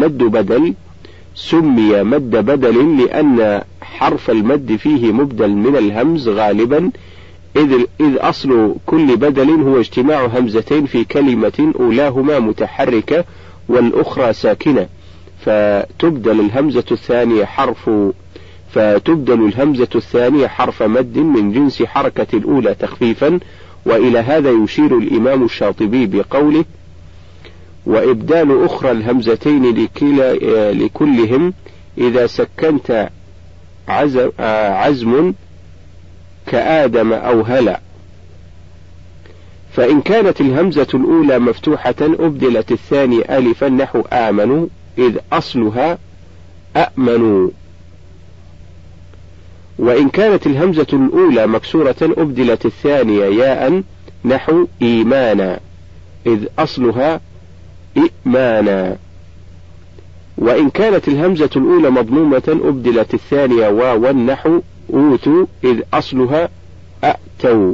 مد بدل لأن حرف المد فيه مبدل من الهمز غالبا، إذ أصل كل بدل هو اجتماع همزتين في كلمة أولاهما متحركة والأخرى ساكنة، فتبدل الهمزة الثانية حرف مد من جنس حركة الأولى تخفيفا. وإلى هذا يشير الإمام الشاطبي بقوله: وإبدال أخرى الهمزتين لكلهم إذا سكنت عزم كآدم أو هلع. فإن كانت الهمزة الأولى مفتوحة أبدلت الثانية ألفا نحو آمنوا، إذ أصلها أأمنوا. وإن كانت الهمزة الأولى مكسورة أبدلت الثانية ياء نحو إيمانا، إذ أصلها إئمانا. وإن كانت الهمزة الأولى مضمومة أبدلت الثانية واوا نحو أوتوا، إذ أصلها أأتوا.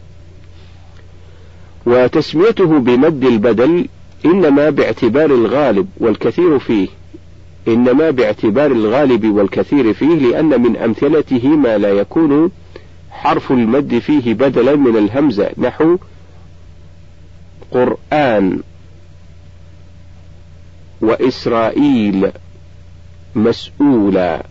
وتسميته بمد البدل إنما باعتبار الغالب والكثير فيه، لأن من أمثلته ما لا يكون حرف المد فيه بدلا من الهمزة نحو قرآن وإسرائيل مسؤولا.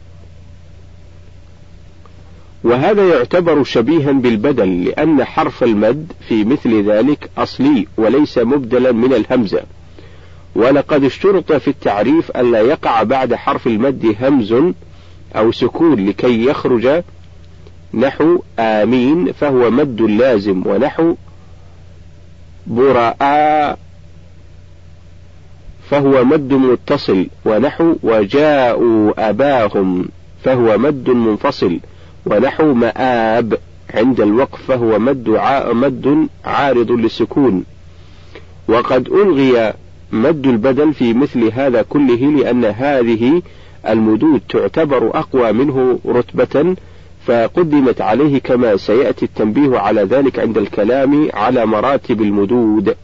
وهذا يعتبر شبيها بالبدل، لأن حرف المد في مثل ذلك أصلي وليس مبدلا من الهمزة. ولقد اشترط في التعريف ألا يقع بعد حرف المد همز أو سكون لكي يخرج، نحو آمين فهو مد لازم، ونحو براء فهو مد متصل، ونحو وجاءوا أباهم فهو مد منفصل، ونحو مآب عند الوقف فهو مد عارض للسكون. وقد ألغي مد البدل في مثل هذا كله، لأن هذه المدود تعتبر أقوى منه رتبة فقدمت عليه، كما سيأتي التنبيه على ذلك عند الكلام على مراتب المدود.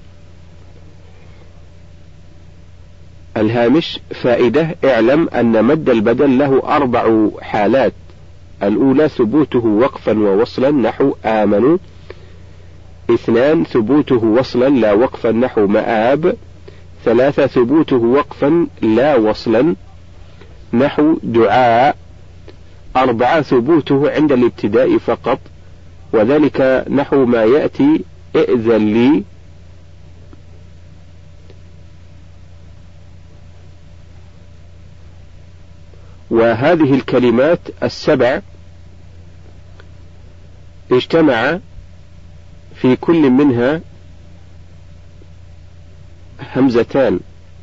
الهامش: فائدة: اعلم أن مد البدل له 4 حالات. الأولى ثبوته وقفا ووصلا نحو آمنوا. 2 ثبوته وصلا لا وقفا نحو مآب. 3 ثبوته وقفا لا وصلا نحو دعاء. 4 ثبوته عند الابتداء فقط، وذلك نحو ما يأتي ائذن لي. وهذه الكلمات 7 اجتمع في كل منها همزتان.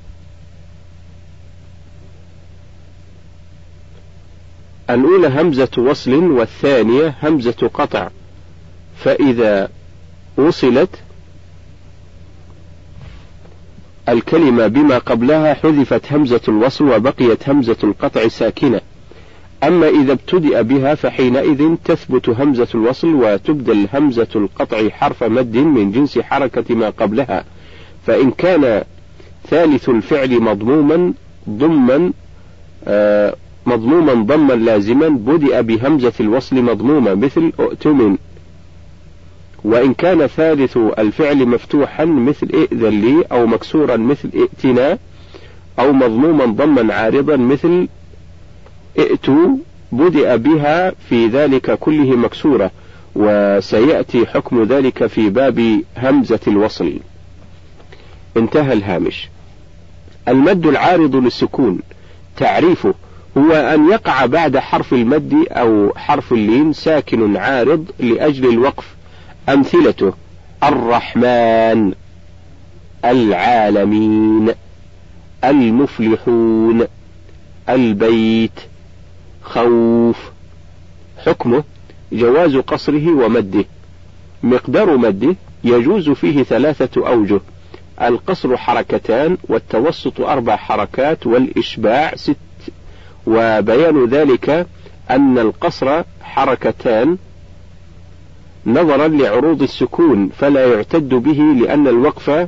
الأولى همزة وصل، والثانية همزة قطع، فإذا وصلت الكلمة بما قبلها حذفت همزة الوصل وبقيت همزة القطع ساكنة. أما إذا ابتدأ بها فحينئذ تثبت همزة الوصل وتبدل همزة القطع حرف مد من جنس حركة ما قبلها. فإن كان ثالث الفعل مضموما ضما لازما بدأ بهمزة الوصل مضمومة مثل أؤتمن. وإن كان ثالث الفعل مفتوحا مثل ائذن لي، أو مكسورا مثل ائتنا، أو مضموما ضما عارضا مثل ائتوا، بدأ بها في ذلك كله مكسورة، وسيأتي حكم ذلك في باب همزة الوصل. انتهى الهامش. المد العارض للسكون: تعريفه هو أن يقع بعد حرف المد أو حرف اللين ساكن عارض لأجل الوقف. أمثلته: الرحمن، العالمين، المفلحون، البيت، خوف. حكمه: جواز قصره ومده. مقدار مده يجوز فيه 3 أوجه: القصر حركتان، والتوسط 4 حركات، والإشباع 6. وبيان ذلك أن القصر حركتان نظرا لعروض السكون فلا يعتد به، لأن الوقف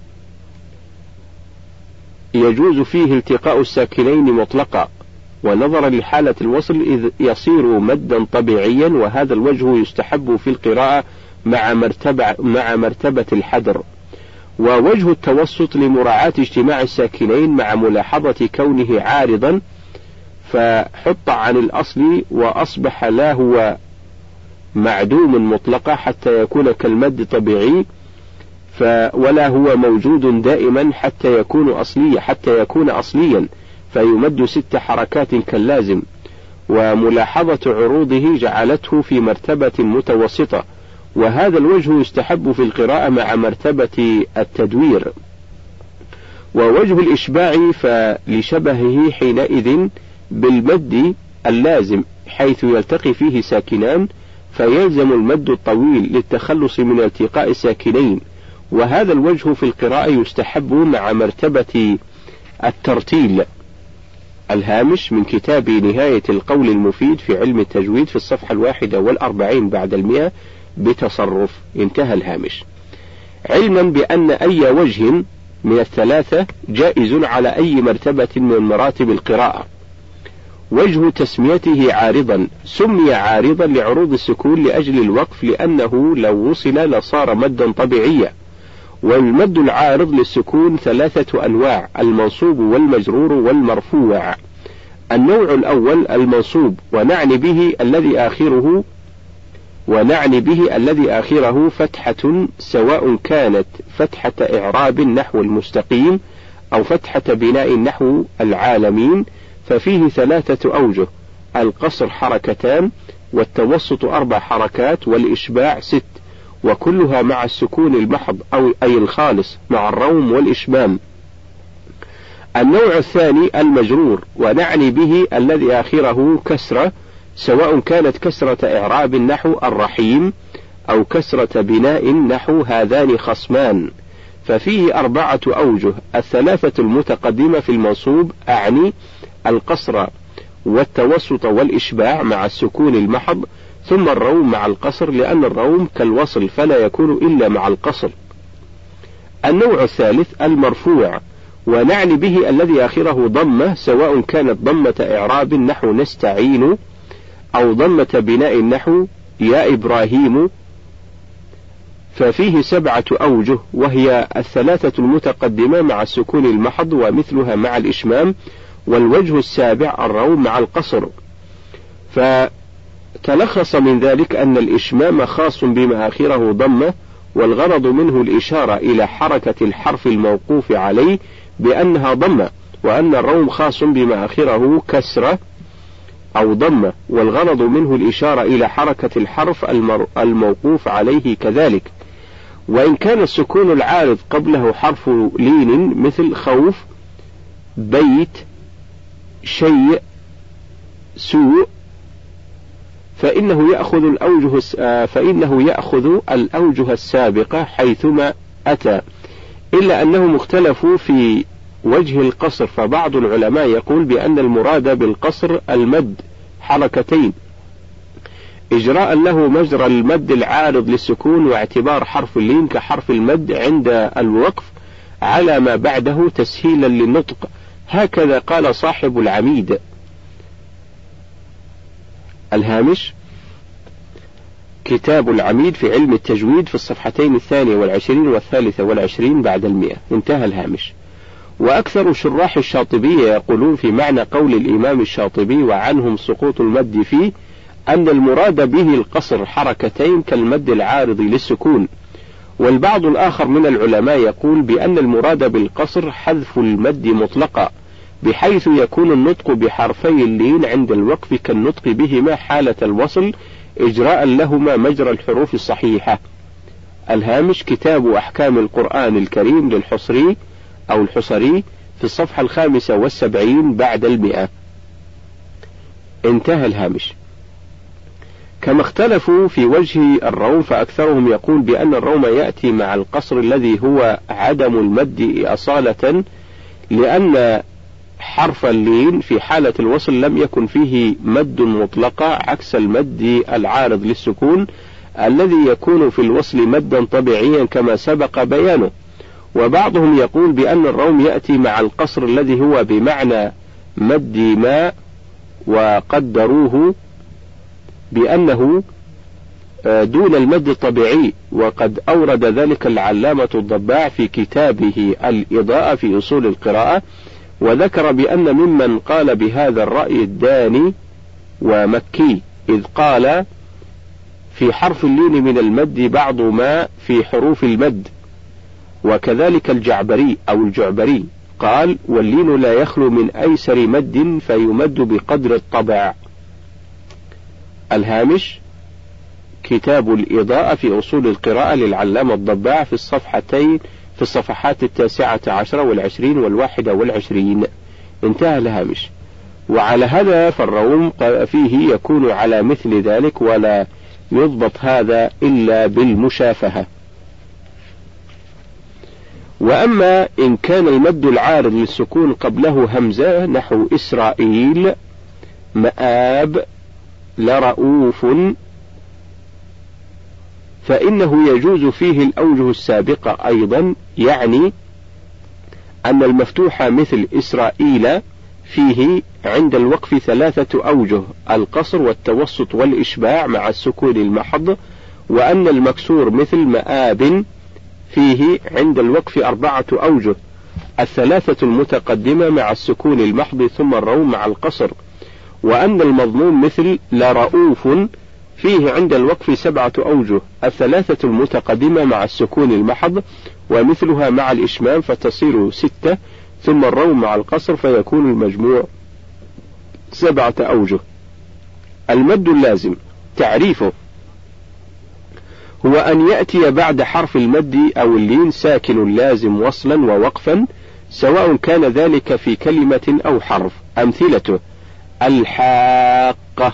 يجوز فيه التقاء الساكنين مطلقا، ونظرا لحالة الوصل إذ يصير مدا طبيعيا، وهذا الوجه يستحب في القراءة مع مرتبة الحدر. ووجه التوسط لمراعاة اجتماع الساكنين مع ملاحظة كونه عارضا، فحط عن الأصل وأصبح لا هو معدوم مطلقا حتى يكون كالمد طبيعي، ولا هو موجود دائما حتى يكون أصليا فيمد 6 حركات كاللازم. وملاحظة عروضه جعلته في مرتبة متوسطة، وهذا الوجه يستحب في القراءة مع مرتبة التدوير. ووجه الإشباع فلشبهه حينئذ بالمد اللازم، حيث يلتقي فيه ساكنان فيلزم المد الطويل للتخلص من التقاء الساكنين، وهذا الوجه في القراءة يستحب مع مرتبة الترتيل. الهامش من كتاب نهاية القول المفيد في علم التجويد في الصفحة 41 بعد 100 بتصرف. انتهى الهامش. علما بأن أي وجه من 3 جائز على أي مرتبة من مراتب القراءة. وجه تسميته عارضا، سمي عارضا لعروض السكون لأجل الوقف، لأنه لو وصل لصار مدا طبيعيا. والمد العارض للسكون 3 أنواع: المنصوب والمجرور والمرفوع. النوع الأول المنصوب، ونعني به الذي آخره فتحة، سواء كانت فتحة إعراب نحو المستقيم أو فتحة بناء نحو العالمين، ففيه 3 أوجه: القصر حركتان، والتوسط 4 حركات، والإشباع 6، وكلها مع السكون المحض أي الخالص مع الروم والإشمام. النوع الثاني المجرور، ونعني به الذي آخره كسرة، سواء كانت كسرة إعراب نحو الرحيم أو كسرة بناء نحو هذان خصمان، ففيه 4 أوجه: 3 المتقدمة في المنصوب، أعني القصر والتوسط والإشباع مع السكون المحض، ثم الروم مع القصر، لأن الروم كالوصل فلا يكون إلا مع القصر. النوع الثالث المرفوع، ونعني به الذي آخره ضمة، سواء كانت ضمة إعراب نحو نستعين أو ضمة بناء نحو يا إبراهيم، ففيه 7 أوجه، وهي 3 المتقدمة مع السكون المحض ومثلها مع الإشمام، والوجه السابع الروم مع القصر. فتلخص من ذلك أن الإشمام خاص بما آخره ضمة، والغرض منه الإشارة إلى حركة الحرف الموقوف عليه بأنها ضمة، وأن الروم خاص بما آخره كسرة أو ضمة، والغرض منه الإشارة إلى حركة الحرف الموقوف عليه كذلك. وإن كان السكون العارض قبله حرف لين مثل خوف، بيت، شيء، سوء، فإنه يأخذ الأوجه السابقة حيثما أتى، إلا أنهم اختلفوا في وجه القصر، فبعض العلماء يقول بأن المراد بالقصر المد حركتين، إجراء له مجرى المد العارض للسكون، واعتبار حرف اللين كحرف المد عند الوقف على ما بعده تسهيلا للنطق، هكذا قال صاحب العميد. الهامش كتاب العميد في علم التجويد في الصفحتين 22 و23 بعد 100. انتهى الهامش. وأكثر شراح الشاطبية يقولون في معنى قول الإمام الشاطبي وعنهم سقوط المد فيه أن المراد به القصر حركتين كالمد العارض للسكون. والبعض الآخر من العلماء يقول بأن المراد بالقصر حذف المد مطلقا، بحيث يكون النطق بحرفي اللين عند الوقف كالنطق بهما حالة الوصل، إجراء لهما مجرى الحروف الصحيحة. الهامش كتاب أحكام القرآن الكريم للحصري أو الحصري في الصفحة 75 بعد 100. انتهى الهامش. كما اختلفوا في وجه الروم، فأكثرهم يقول بأن الروم يأتي مع القصر الذي هو عدم المد أصالة، لأن حرف اللين في حالة الوصل لم يكن فيه مد مطلقة، عكس المد العارض للسكون الذي يكون في الوصل مدا طبيعيا كما سبق بيانه. وبعضهم يقول بأن الروم يأتي مع القصر الذي هو بمعنى مد ما، وقدروه بأنه دون المد الطبيعي، وقد أورد ذلك العلامة الضباع في كتابه الإضاءة في أصول القراءة، وذكر بأن ممن قال بهذا الرأي الداني ومكي، إذ قال في حرف اللين من المد بعض ما في حروف المد، وكذلك الجعبري أو الجعبري قال واللين لا يخلو من أيسر مد فيمد بقدر الطبع. الهامش: كتاب الإضاءة في أصول القراءة للعلامة الضباع في الصفحات 19 والعشرين 21. انتهى الهامش. وعلى هذا فالروم فيه يكون على مثل ذلك، ولا يضبط هذا إلا بالمشافهة. وأما إن كان المد العارض للسكون قبله همزة نحو إسرائيل، مآب، لرؤوف، فإنه يجوز فيه الأوجه السابقة أيضا، يعني أن المفتوح مثل إسرائيل فيه عند الوقف 3 أوجه: القصر والتوسط والإشباع مع السكون المحض، وأن المكسور مثل مآب فيه عند الوقف 4 أوجه: 3 المتقدمة مع السكون المحض ثم الروم مع القصر، وأن المضموم مثل لرؤوف فيه عند الوقف 7 أوجه: 3 المتقدمة مع السكون المحض ومثلها مع الإشمام فتصير 6 ثم الروم مع القصر فيكون المجموع 7 أوجه. المد اللازم تعريفه: هو أن يأتي بعد حرف المد أو اللين ساكن لازم وصلا ووقفا، سواء كان ذلك في كلمة أو حرف. أمثلته: الحاقة،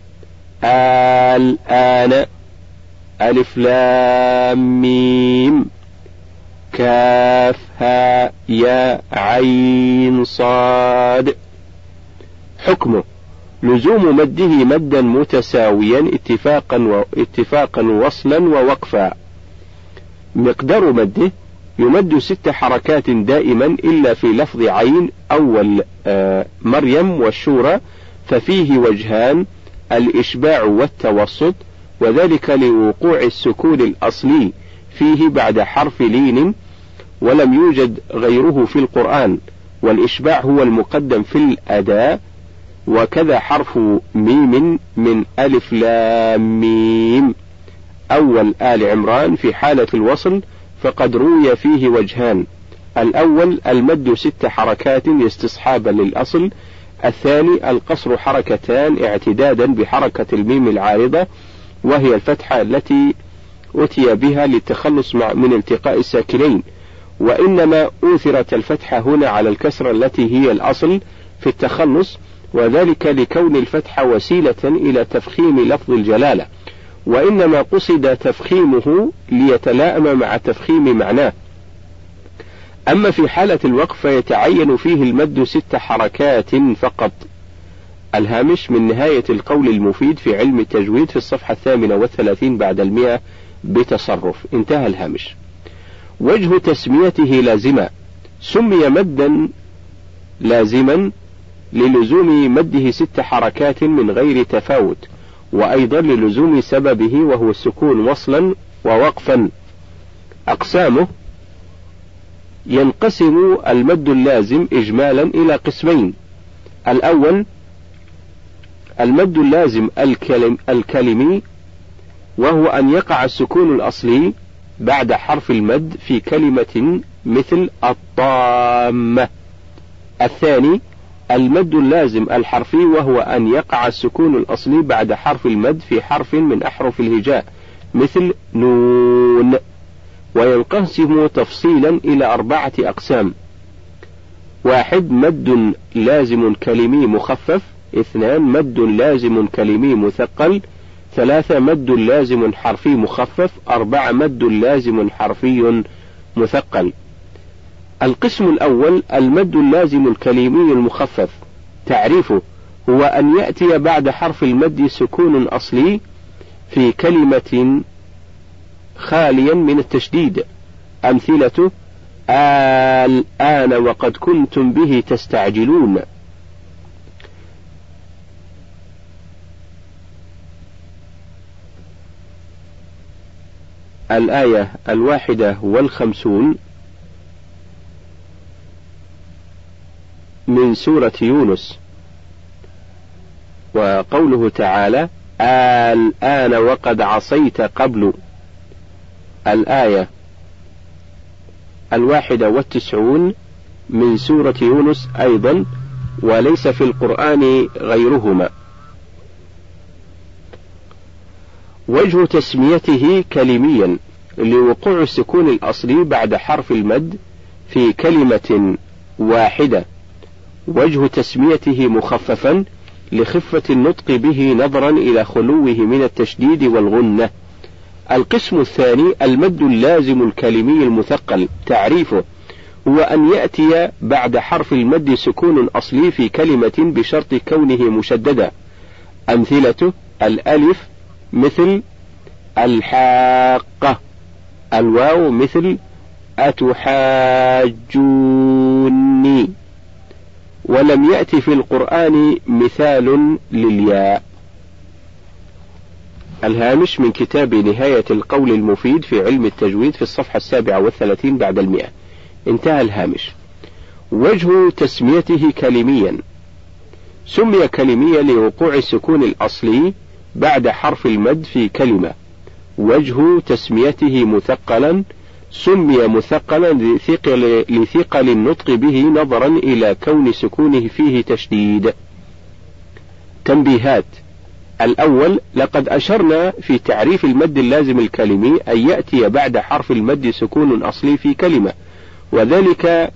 الآن، ألف لام ميم، كاف ها يا عين صاد. حكمه: لزوم مده مدا متساويا اتفاقا وصلا ووقفا. مقدار مده: يمد 6 حركات دائما إلا في لفظ عين أول مريم والشورى، ففيه وجهان: الإشباع والتوسط، وذلك لوقوع السكون الأصلي فيه بعد حرف لين ولم يوجد غيره في القرآن، والإشباع هو المقدم في الأداء، وكذا حرف ميم من ألف لام ميم أول آل عمران في حالة الوصل، فقد روي فيه وجهان: الأول المد 6 حركات استصحابا للأصل، الثاني القصر حركتان اعتدادا بحركة الميم العارضة وهي الفتحة التي أتي بها للتخلص من التقاء الساكنين، وإنما أوثرت الفتحة هنا على الكسرة التي هي الأصل في التخلص، وذلك لكون الفتحة وسيلة إلى تفخيم لفظ الجلالة، وإنما قصد تفخيمه ليتلائم مع تفخيم معناه. أما في حالة الوقف فيتعين فيه المد 6 حركات فقط. الهامش من نهاية القول المفيد في علم التجويد في الصفحة 38 بعد 100 بتصرف. انتهى الهامش. وجه تسميته لازما: سمي مدا لازما للزوم مده 6 حركات من غير تفاوت، وأيضا للزوم سببه وهو السكون وصلا ووقفا. أقسامه: ينقسم المد اللازم إجمالا إلى قسمين: الأول المد اللازم الكلمي، وهو أن يقع السكون الأصلي بعد حرف المد في كلمة مثل الطامة. الثاني المد اللازم الحرفي، وهو أن يقع السكون الأصلي بعد حرف المد في حرف من أحرف الهجاء مثل نون. وينقسم تفصيلا إلى 4 أقسام: 1 مد لازم كلمي مخفف، 2 مد لازم كلمي مثقل، 3 مد لازم حرفي مخفف. 4 مد لازم حرفي مثقل. القسم الأول المد اللازم الكلمي المخفف. تعريفه هو أن يأتي بعد حرف المد سكون أصلي في كلمة خاليا من التشديد. أمثلته: الآن وقد كنتم به تستعجلون. الآية 51 من سورة يونس، وقوله تعالى: الآن وقد عصيت قبل. الآية 91 من سورة يونس أيضا، وليس في القرآن غيرهما. وجه تسميته كلميا لوقوع السكون الأصلي بعد حرف المد في كلمة واحدة. وجه تسميته مخففا لخفة النطق به نظرا إلى خلوه من التشديد والغنة. القسم الثاني المد اللازم الكلمي المثقل. تعريفه هو أن يأتي بعد حرف المد سكون أصلي في كلمة بشرط كونه مشددا. أمثلته: الألف مثل الحاقة. الواو مثل أتحاجوني. ولم يأتي في القرآن مثال للياء. الهامش من كتاب نهاية القول المفيد في علم التجويد في الصفحة 37 بعد 100. انتهى الهامش. وجه تسميته كلميا. سمي كلميا لوقوع السكون الأصلي بعد حرف المد في كلمة. وجه تسميته مثقلا. سمي مثقلا لثقل النطق به نظرا إلى كون سكونه فيه تشديد. تنبيهات: الأول: لقد أشرنا في تعريف المد اللازم الكلمي أن يأتي بعد حرف المد سكون أصلي في كلمة، وذلك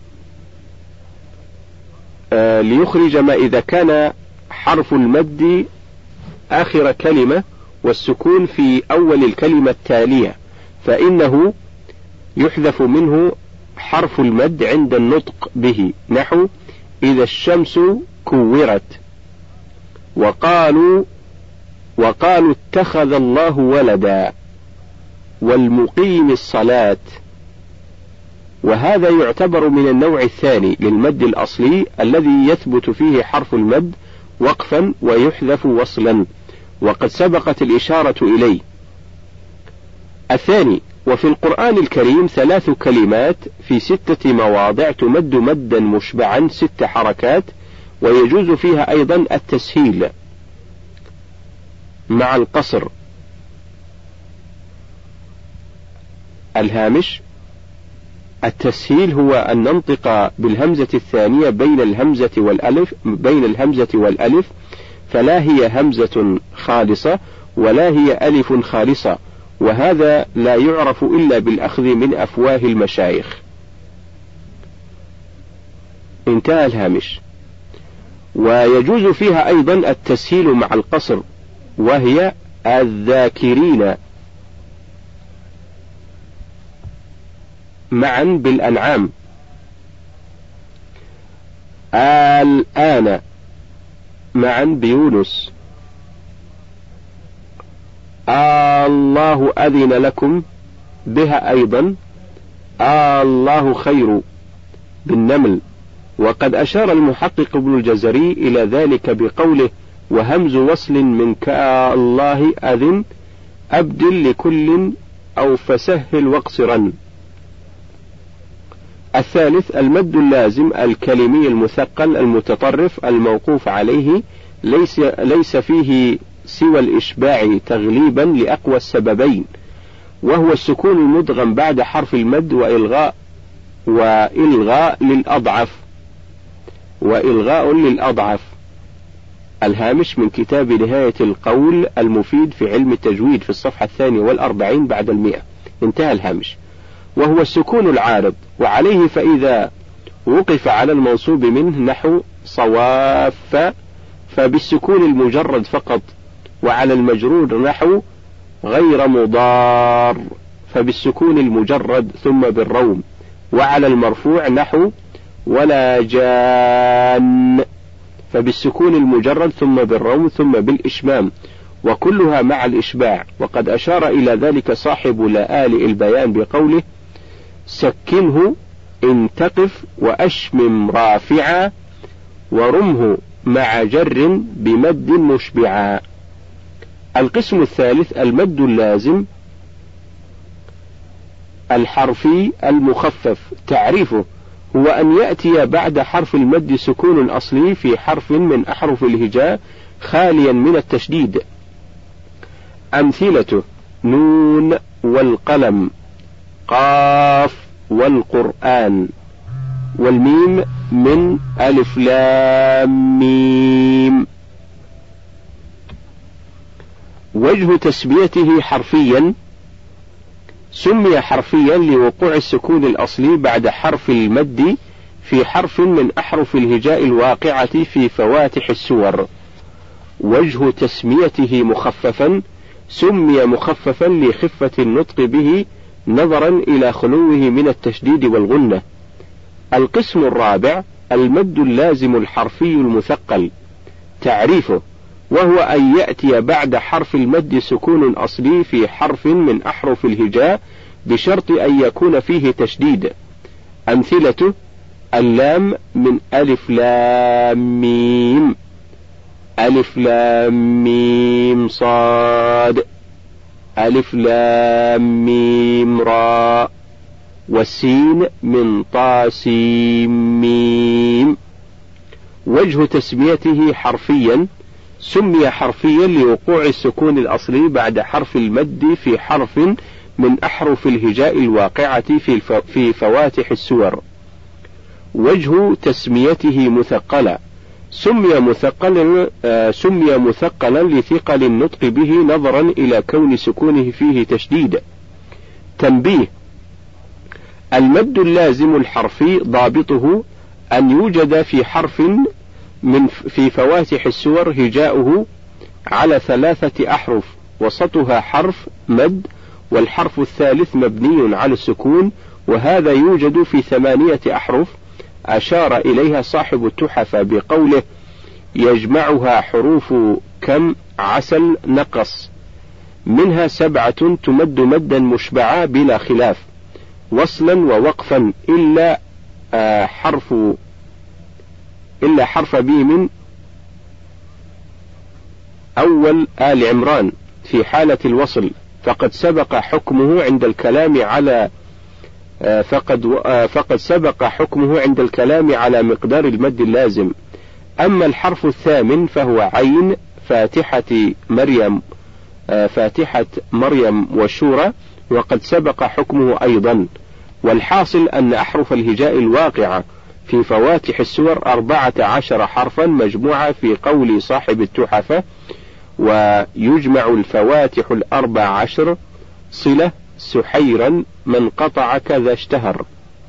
ليخرج ما إذا كان حرف المد آخر كلمة والسكون في أول الكلمة التالية، فإنه يحذف منه حرف المد عند النطق به، نحو: إذا الشمس كورت. وقالوا اتخذ الله ولدا، والمقيم الصلاة. وهذا يعتبر من النوع الثاني للمد الأصلي الذي يثبت فيه حرف المد وقفا ويحذف وصلا، وقد سبقت الإشارة إليه. الثاني: وفي القرآن الكريم 3 كلمات في 6 مواضع تمد مدا مشبعا 6 حركات، ويجوز فيها أيضا التسهيل مع القصر. الهامش: التسهيل هو أن ننطق بالهمزة الثانية بين الهمزة والألف، فلا هي همزة خالصة ولا هي ألف خالصة، وهذا لا يعرف إلا بالأخذ من أفواه المشايخ. انتهى الهامش. ويجوز فيها أيضا التسهيل مع القصر، وهي الذاكرين معا بالأنعام. الآن معا بيونس. الله أذن لكم بها أيضا. الله خير بالنمل. وقد أشار المحقق ابن الجزري إلى ذلك بقوله: وهمز وصل من كالله أذن أبدل لكل أو فسهل واقصرا. الثالث المد اللازم الكلمي المثقل المتطرف الموقوف عليه، ليس فيه سوى الإشباع تغليبا لأقوى السببين، وهو السكون المدغم بعد حرف المد وإلغاء للأضعف. الهامش من كتاب نهاية القول المفيد في علم التجويد في الصفحة 42 بعد 100. انتهى الهامش. وهو السكون العارض، وعليه فإذا وقف على المنصوب منه نحو صواف فبالسكون المجرد فقط، وعلى المجرور نحو غير مضار فبالسكون المجرد ثم بالروم، وعلى المرفوع نحو ولا جان فبالسكون المجرد ثم بالروم ثم بالإشمام، وكلها مع الإشباع. وقد أشار إلى ذلك صاحب لآلئ البيان بقوله سكنه إن تقف وأشمم رافعا ورمه مع جر بمد مشبعا. القسم الثالث المد اللازم الحرفي المخفف. تعريفه هو أن يأتي بعد حرف المد سكون أصلي في حرف من أحرف الهجاء خاليا من التشديد. أمثلته نون والقلم، قاف والقرآن، والميم من ألف لام ميم. وجه تسميته حرفيا: سمي حرفيا لوقوع السكون الأصلي بعد حرف المد في حرف من أحرف الهجاء الواقعة في فواتح السور. وجه تسميته مخففا: سمي مخففا لخفة النطق به نظرا إلى خلوه من التشديد والغنة. القسم الرابع المد اللازم الحرفي المثقل. تعريفه وهو أن يأتي بعد حرف المد سكون أصلي في حرف من أحرف الهجاء بشرط أن يكون فيه تشديد. أمثلته اللام من ألف لام ميم، ألف لام ميم صاد، ألف لام ميم راء، والسين من طا سين ميم. وجه تسميته حرفيا: سمي حرفيا لوقوع السكون الأصلي بعد حرف المد في حرف من أحرف الهجاء الواقعة في فواتح السور. وجه تسميته مثقلا: سمي مثقلا لثقل النطق به نظرا إلى كون سكونه فيه تشديد. تنبيه: المد اللازم الحرفي ضابطه أن يوجد في حرف في فواتح السور هجاؤه على 3 أحرف وسطها حرف مد، والحرف الثالث مبني على السكون، وهذا يوجد في 8 أحرف أشار إليها صاحب التحفة بقوله يجمعها حروف كم عسل نقص، منها 7 تمد مدا مشبعا بلا خلاف وصلا ووقفا إلا حرف بيم أول آل عمران في حالة الوصل، فقد سبق حكمه عند الكلام على مقدار المد اللازم. أما الحرف الثامن فهو عين فاتحة مريم والشورى، وقد سبق حكمه أيضا. والحاصل أن أحرف الهجاء الواقعة في فواتح السور 14 حرفا مجموعة في قول صاحب التحفة، ويجمع الفواتح 14 صلة سحيرا من قطع كذا اشتهر.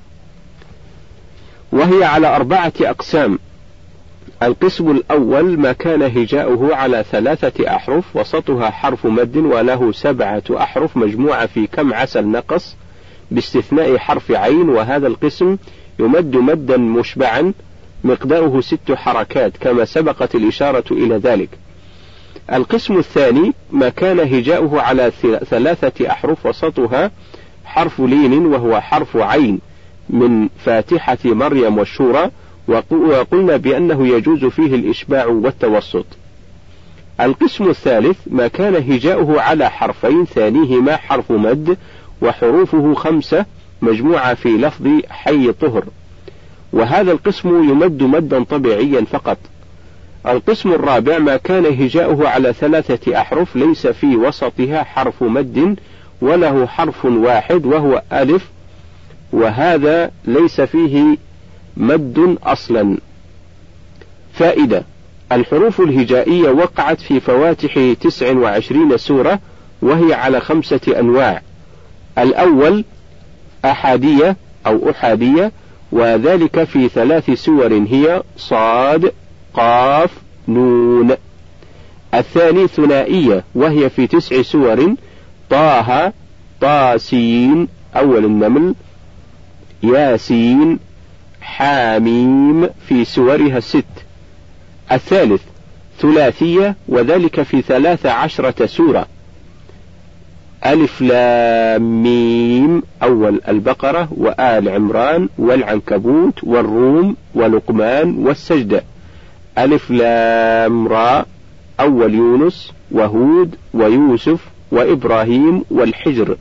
وهي على 4 أقسام: القسم الأول ما كان هجاؤه على 3 أحرف وسطها حرف مد وله 7 أحرف مجموعة في كم عسل نقص باستثناء حرف عين، وهذا القسم يمد مدا مشبعا مقداره 6 حركات كما سبقت الإشارة إلى ذلك. القسم الثاني ما كان هجاؤه على 3 أحرف وسطها حرف لين وهو حرف عين من فاتحة مريم والشورى، وقلنا بأنه يجوز فيه الإشباع والتوسط. القسم الثالث ما كان هجاؤه على حرفين ثانيهما حرف مد وحروفه 5 مجموعة في لفظ حي طهر، وهذا القسم يمد مدا طبيعيا فقط. القسم الرابع ما كان هجاؤه على 3 أحرف ليس في وسطها حرف مد وله حرف واحد وهو ألف، وهذا ليس فيه مد أصلا. فائدة: الحروف الهجائية وقعت في فواتح 29 سورة، وهي على 5 أنواع: الأول أحادية أو أحادية، وذلك في 3 سور هي صاد قاف نون. الثاني ثنائية وهي في 9 سور: طه، طاسين أول النمل، ياسين، حاميم في سورها 6. الثالث ثلاثية وذلك في 13 سورة: ألف لام ميم أول البقرة، وآل عمران، والعنكبوت، والروم، ولقمان، والسجدة. ألف لام را أول يونس، وهود، ويوسف، وإبراهيم، والحجر.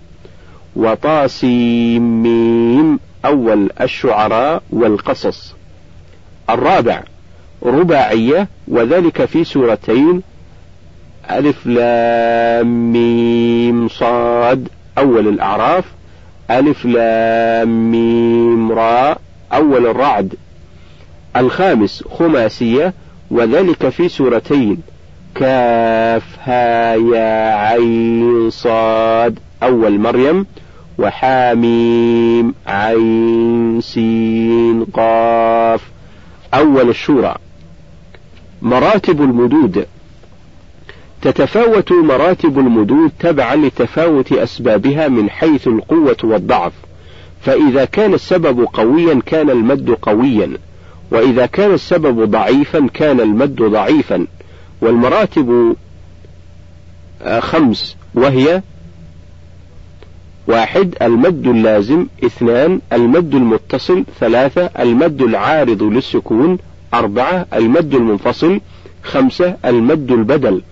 وطاسيم ميم أول الشعراء والقصص. الرابع رباعية وذلك في سورتين: ألف لام ميم صاد أول الأعراف، ألف لام ميم را أول الرعد. الخامس خماسية وذلك في سورتين: كاف ها يا عين صاد أول مريم، وحاميم عين سين قاف أول الشورى. مراتب المدود: تتفاوت مراتب المدود تبعا لتفاوت أسبابها من حيث القوة والضعف، فإذا كان السبب قويا كان المد قويا، وإذا كان السبب ضعيفا كان المد ضعيفا. والمراتب 5 وهي: 1 المد اللازم، 2 المد المتصل، 3 المد العارض للسكون، 4 المد المنفصل، 5 المد البدل.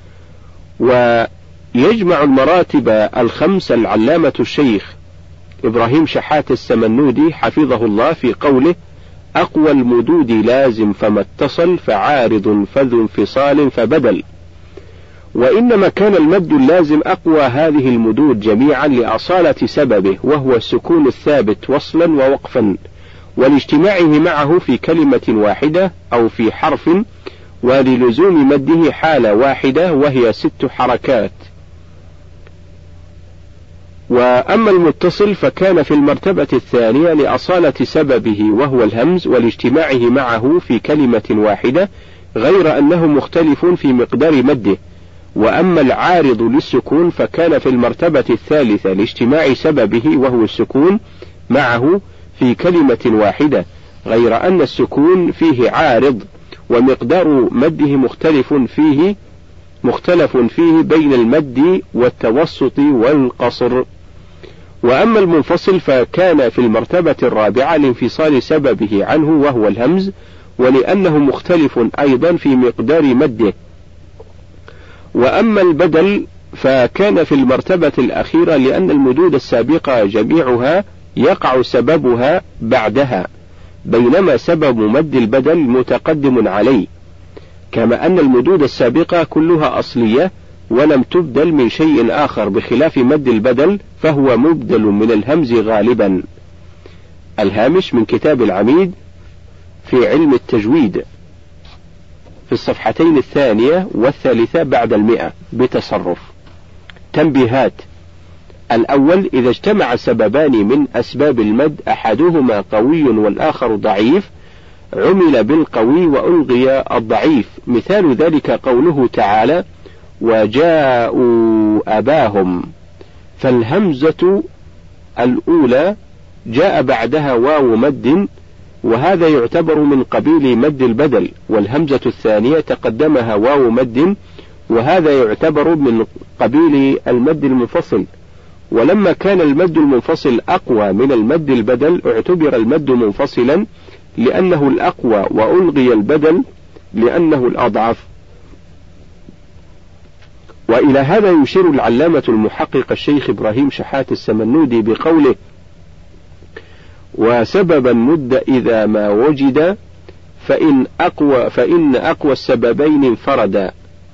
ويجمع المراتب 5 العلامة الشيخ إبراهيم شحات السمنودي حفظه الله في قوله: أقوى المدود لازم فما اتصل، فعارض فذو انفصال فبدل. وإنما كان المد اللازم أقوى هذه المدود جميعا لأصالة سببه، وهو السكون الثابت وصلا ووقفا، ولاجتماعه معه في كلمة واحدة أو في حرف، وللزوم مده حالة واحدة وهي 6 حركات. وأما المتصل فكان في المرتبة الثانية لأصالة سببه وهو الهمز، ولاجتماعه معه في كلمة واحدة، غير أنه مختلف في مقدار مده. وأما العارض للسكون فكان في المرتبة الثالثة لاجتماع سببه وهو السكون معه في كلمة واحدة، غير أن السكون فيه عارض، ومقدار مده مختلف فيه بين المد والتوسط والقصر. وأما المنفصل فكان في المرتبة الرابعة لانفصال سببه عنه وهو الهمز، ولأنه مختلف أيضا في مقدار مده. وأما البدل فكان في المرتبة الأخيرة لأن المدود السابقة جميعها يقع سببها بعدها، بينما سبب مد البدل متقدم عليه، كما أن المدود السابقة كلها أصلية ولم تبدل من شيء آخر، بخلاف مد البدل فهو مبدل من الهمز غالبا. الهامش من كتاب العميد في علم التجويد في الصفحتين 2 و3 بعد 100 بتصرف. تنبيهات: الأول: إذا اجتمع سببان من أسباب المد أحدهما قوي والآخر ضعيف عمل بالقوي وألغي الضعيف. مثال ذلك قوله تعالى: وجاءوا أباهم، فالهمزة الأولى جاء بعدها واو مد، وهذا يعتبر من قبيل مد البدل، والهمزة الثانية تقدمها واو مد، وهذا يعتبر من قبيل المد المنفصل. ولما كان المد المنفصل أقوى من المد البدل اعتبر المد منفصلا لأنه الأقوى، وألغي البدل لأنه الأضعف. وإلى هذا يشير العلامة المحقق الشيخ إبراهيم شحات السمنودي بقوله: وسببا مد إذا ما وجد فإن أقوى السببين انفردا.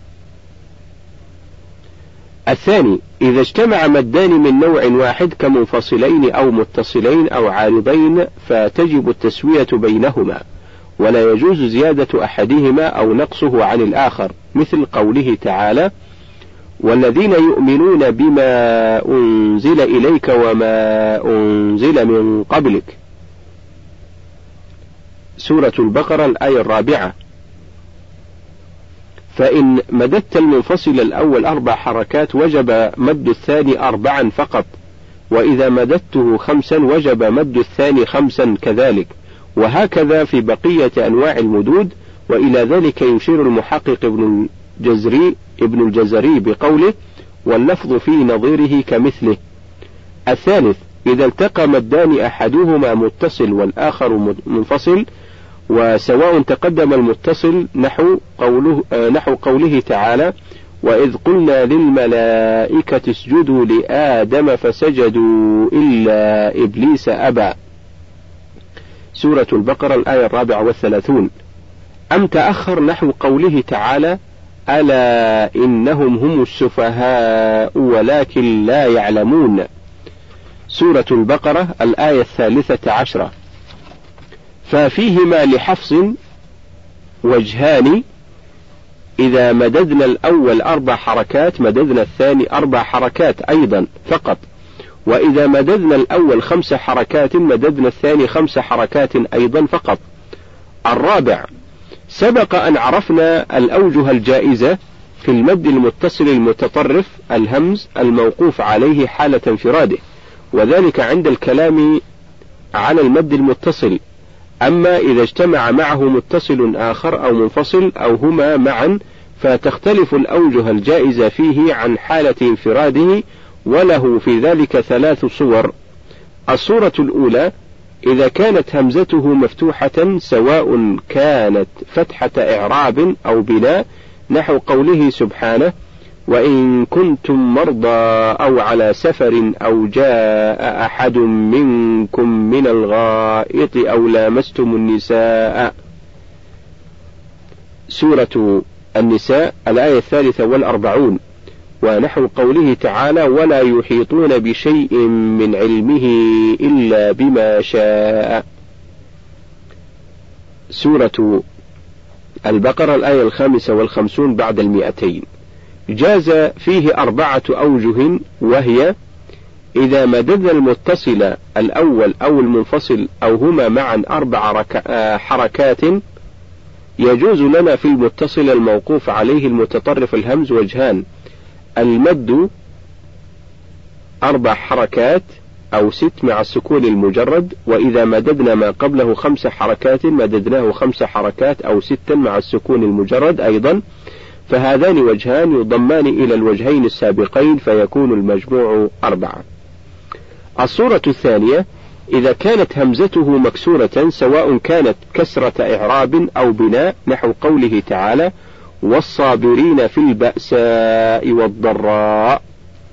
الثاني: إذا اجتمع مدان من نوع واحد كمنفصلين أو متصلين أو عارضين فتجب التسوية بينهما، ولا يجوز زيادة أحدهما أو نقصه عن الآخر، مثل قوله تعالى: والذين يؤمنون بما أنزل إليك وما أنزل من قبلك، سورة البقرة الآية 4. فإن مددت المنفصل الأول 4 حركات وجب مد الثاني 4 فقط، وإذا مددته 5 وجب مد الثاني 5 كذلك، وهكذا في بقية أنواع المدود. وإلى ذلك يشير المحقق ابن الجزري بقوله: واللفظ في نظيره كمثله. الثالث: إذا التقى مدان أحدهما متصل والآخر منفصل، وسواء تقدم المتصل نحو قوله تعالى: وإذ قلنا للملائكة اسجدوا لآدم فسجدوا إلا إبليس أبى. سورة البقرة الآية 34. أم تأخر نحو قوله تعالى: ألا إنهم هم السفهاء ولكن لا يعلمون. سورة البقرة الآية 13. ففيهما لحفص وجهان: إذا مددنا الأول 4 حركات مددنا الثاني 4 حركات أيضا فقط، وإذا مددنا الأول 5 حركات مددنا الثاني 5 حركات أيضا فقط. الرابع: سبق أن عرفنا الأوجه الجائزة في المد المتصل المتطرف الهمز الموقوف عليه حالة انفراده، وذلك عند الكلام على المد المتصل. أما إذا اجتمع معه متصل آخر أو منفصل أو هما معا فتختلف الأوجه الجائزة فيه عن حالة انفراده، وله في ذلك 3 صور. الصورة الأولى: إذا كانت همزته مفتوحة سواء كانت فتحة إعراب أو بناء، نحو قوله سبحانه: وإن كنتم مرضى أو على سفر أو جاء أحد منكم من الغائط أو لامستم النساء. سورة النساء الآية 43. ونحو قوله تعالى: ولا يحيطون بشيء من علمه إلا بما شاء. سورة البقرة الآية 55 بعد 200. جاز فيه 4 أوجه، وهي: إذا مددنا المتصل الأول أو المنفصل أو هما معا 4 حركات يجوز لنا في المتصل الموقوف عليه المتطرف الهمز وجهان: المد 4 حركات أو 6 مع السكون المجرد، وإذا مددنا ما قبله 5 حركات مددناه 5 حركات أو 6 مع السكون المجرد أيضا، فهذان وجهان يضمان إلى الوجهين السابقين فيكون المجموع 4. الصورة الثانية: إذا كانت همزته مكسورة سواء كانت كسرة إعراب أو بناء، نحو قوله تعالى: والصابرين في البأساء والضراء.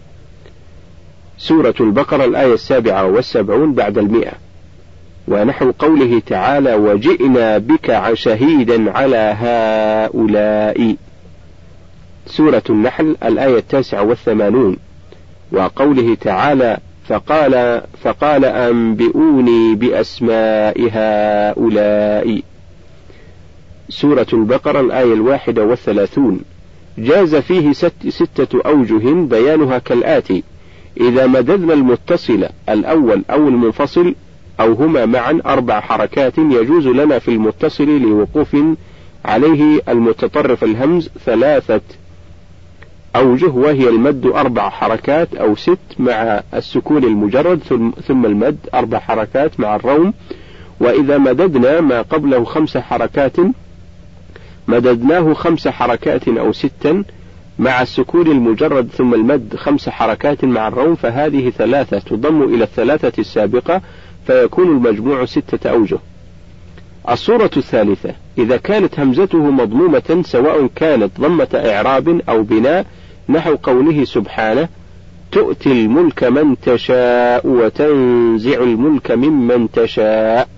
سورة البقرة الآية 77 بعد 100. ونحو قوله تعالى: وجئنا بك شهيدا على هؤلاء. سورة النحل الآية 89. وقوله تعالى: فقال أنبئوني بأسماء هؤلاء. سورة البقرة الآية 31. جاز فيه 6 أوجه بيانها كالآتي: إذا مددنا المتصل الأول أو المنفصل أو هما معا 4 حركات يجوز لنا في المتصل لوقوف عليه المتطرف الهمز 3 أوجه، وهي المد 4 حركات أو 6 مع السكون المجرد ثم المد 4 حركات مع الروم، وإذا مددنا ما قبله 5 حركات مددناه 5 حركات أو 6 مع السكون المجرد ثم المد 5 حركات مع الروم، فهذه 3 تضم إلى 3 السابقة فيكون المجموع 6 أوجه. الصورة الثالثة: إذا كانت همزته مضمومة سواء كانت ضمة إعراب أو بناء، نحو قوله سبحانه: تؤتي الملك من تشاء وتنزع الملك ممن تشاء.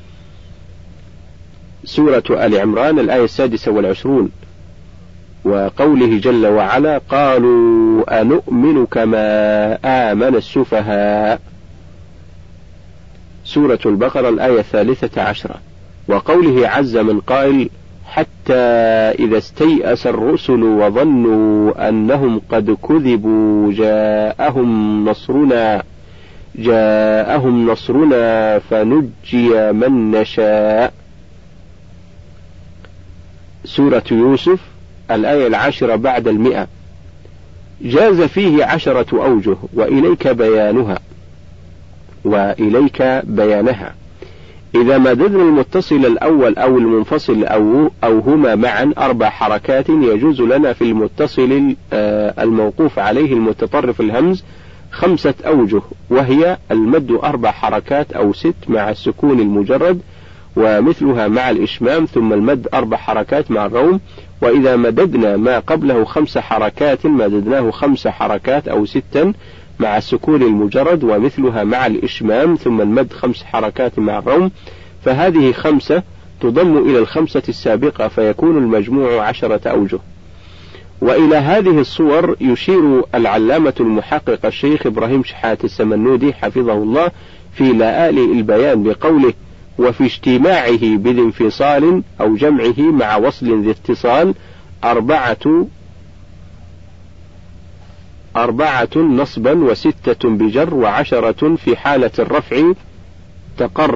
سورة آل عمران الآية 26. وقوله جل وعلا: قالوا أنؤمن كما آمن السفهاء. سورة البقرة الآية 13. وقوله عز من قائل: حتى إذا استيأس الرسل وظنوا أنهم قد كذبوا جاءهم نصرنا فنجي من نشاء. سورة يوسف الآية 10 بعد 100 جاز فيه 10 أوجه وإليك بيانها. إذا مددنا المتصل الأول أو المنفصل أو هما معا 4 حركات يجوز لنا في المتصل الموقوف عليه المتطرف الهمز 5 أوجه، وهي المد 4 حركات أو 6 مع السكون المجرد ومثلها مع الإشمام، ثم المد 4 حركات مع الروم. وإذا مددنا ما قبله 5 حركات مددناه 5 حركات أو 6 مع السكون المجرد ومثلها مع الإشمام، ثم المد 5 حركات مع الروم، فهذه 5 تضم إلى ال5 السابقة فيكون المجموع 10 أوجه. وإلى هذه الصور يشير العلامة المحقق الشيخ إبراهيم شحات السمنودي حفظه الله في لآلئ البيان بقوله: وفي اجتماعه بذي انفصال أو جمعه مع وصل ذي اتصال 4 نصبا و6 بجر و10 في حالة الرفع تقر.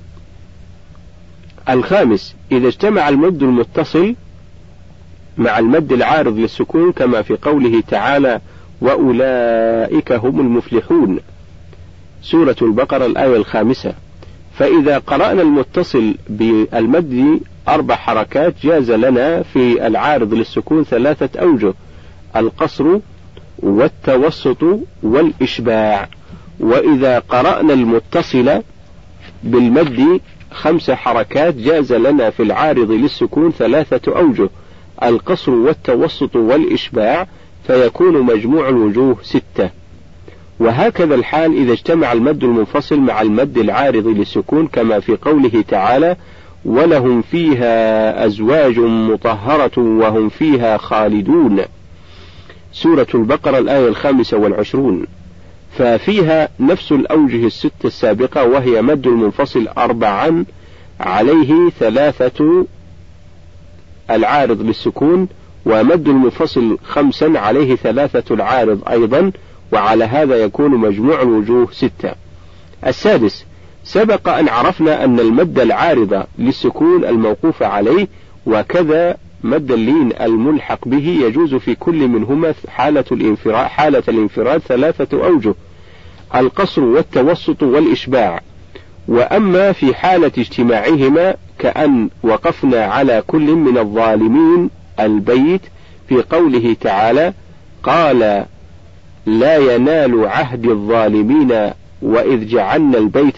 5 إذا اجتمع المد المتصل مع المد العارض للسكون كما في قوله تعالى: وأولئك هم المفلحون، سورة البقرة الآية 5. فإذا قرأنا المتصل بالمد 4 حركات جاز لنا في العارض للسكون 3 أوجه: القصر والتوسط والإشباع. وإذا قرأنا المتصل بالمد 5 حركات جاز لنا في العارض للسكون 3 أوجه: القصر والتوسط والإشباع، فيكون مجموع الوجوه 6. وهكذا الحال إذا اجتمع المد المنفصل مع المد العارض للسكون كما في قوله تعالى: ولهم فيها أزواج مطهرة وهم فيها خالدون، سورة البقرة الآية 25. ففيها نفس الأوجه 6 السابقة، وهي مد المنفصل 4 عليه 3 العارض للسكون، ومد المنفصل 5 عليه 3 العارض أيضا، وعلى هذا يكون مجموع الوجوه 6. 6 سبق أن عرفنا أن المد العارض للسكون الموقوف عليه وكذا مد اللين الملحق به يجوز في كل منهما حالة الانفراد 3 أوجه: القصر والتوسط والإشباع. وأما في حالة اجتماعهما كأن وقفنا على كل من الظالمين البيت في قوله تعالى: قال لا ينال عهد الظالمين وإذ جعلنا البيت،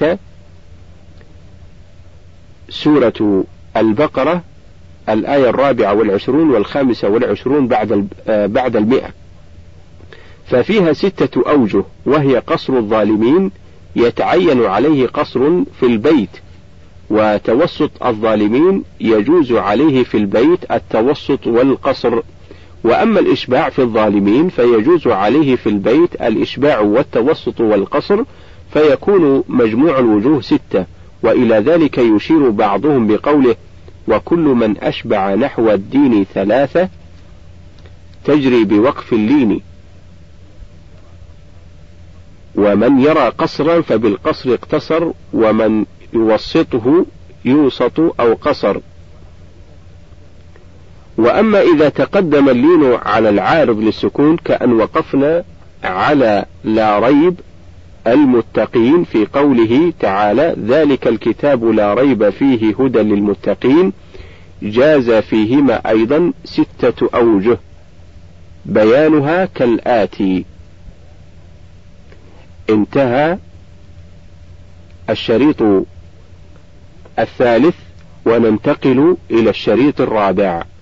سورة البقرة الآية 24 و25 بعد 100. ففيها 6 أوجه، وهي قصر الظالمين يتعين عليه قصر في البيت، وتوسط الظالمين يجوز عليه في البيت التوسط والقصر. وأما الإشباع في الظالمين فيجوز عليه في البيت الإشباع والتوسط والقصر، فيكون مجموع الوجوه 6. وإلى ذلك يشير بعضهم بقوله: وكل من أشبع نحو الدين 3 تجري بوقف اللين، ومن يرى قصرا فبالقصر اقتصر، ومن يوسطه يوسط أو قصر. وأما إذا تقدم اللين على العارض للسكون كأن وقفنا على لا ريب المتقين في قوله تعالى: ذلك الكتاب لا ريب فيه هدى للمتقين، جاز فيهما أيضا 6 أوجه، بيانها كالآتي. انتهى الشريط الثالث، وننتقل إلى الشريط الرابع.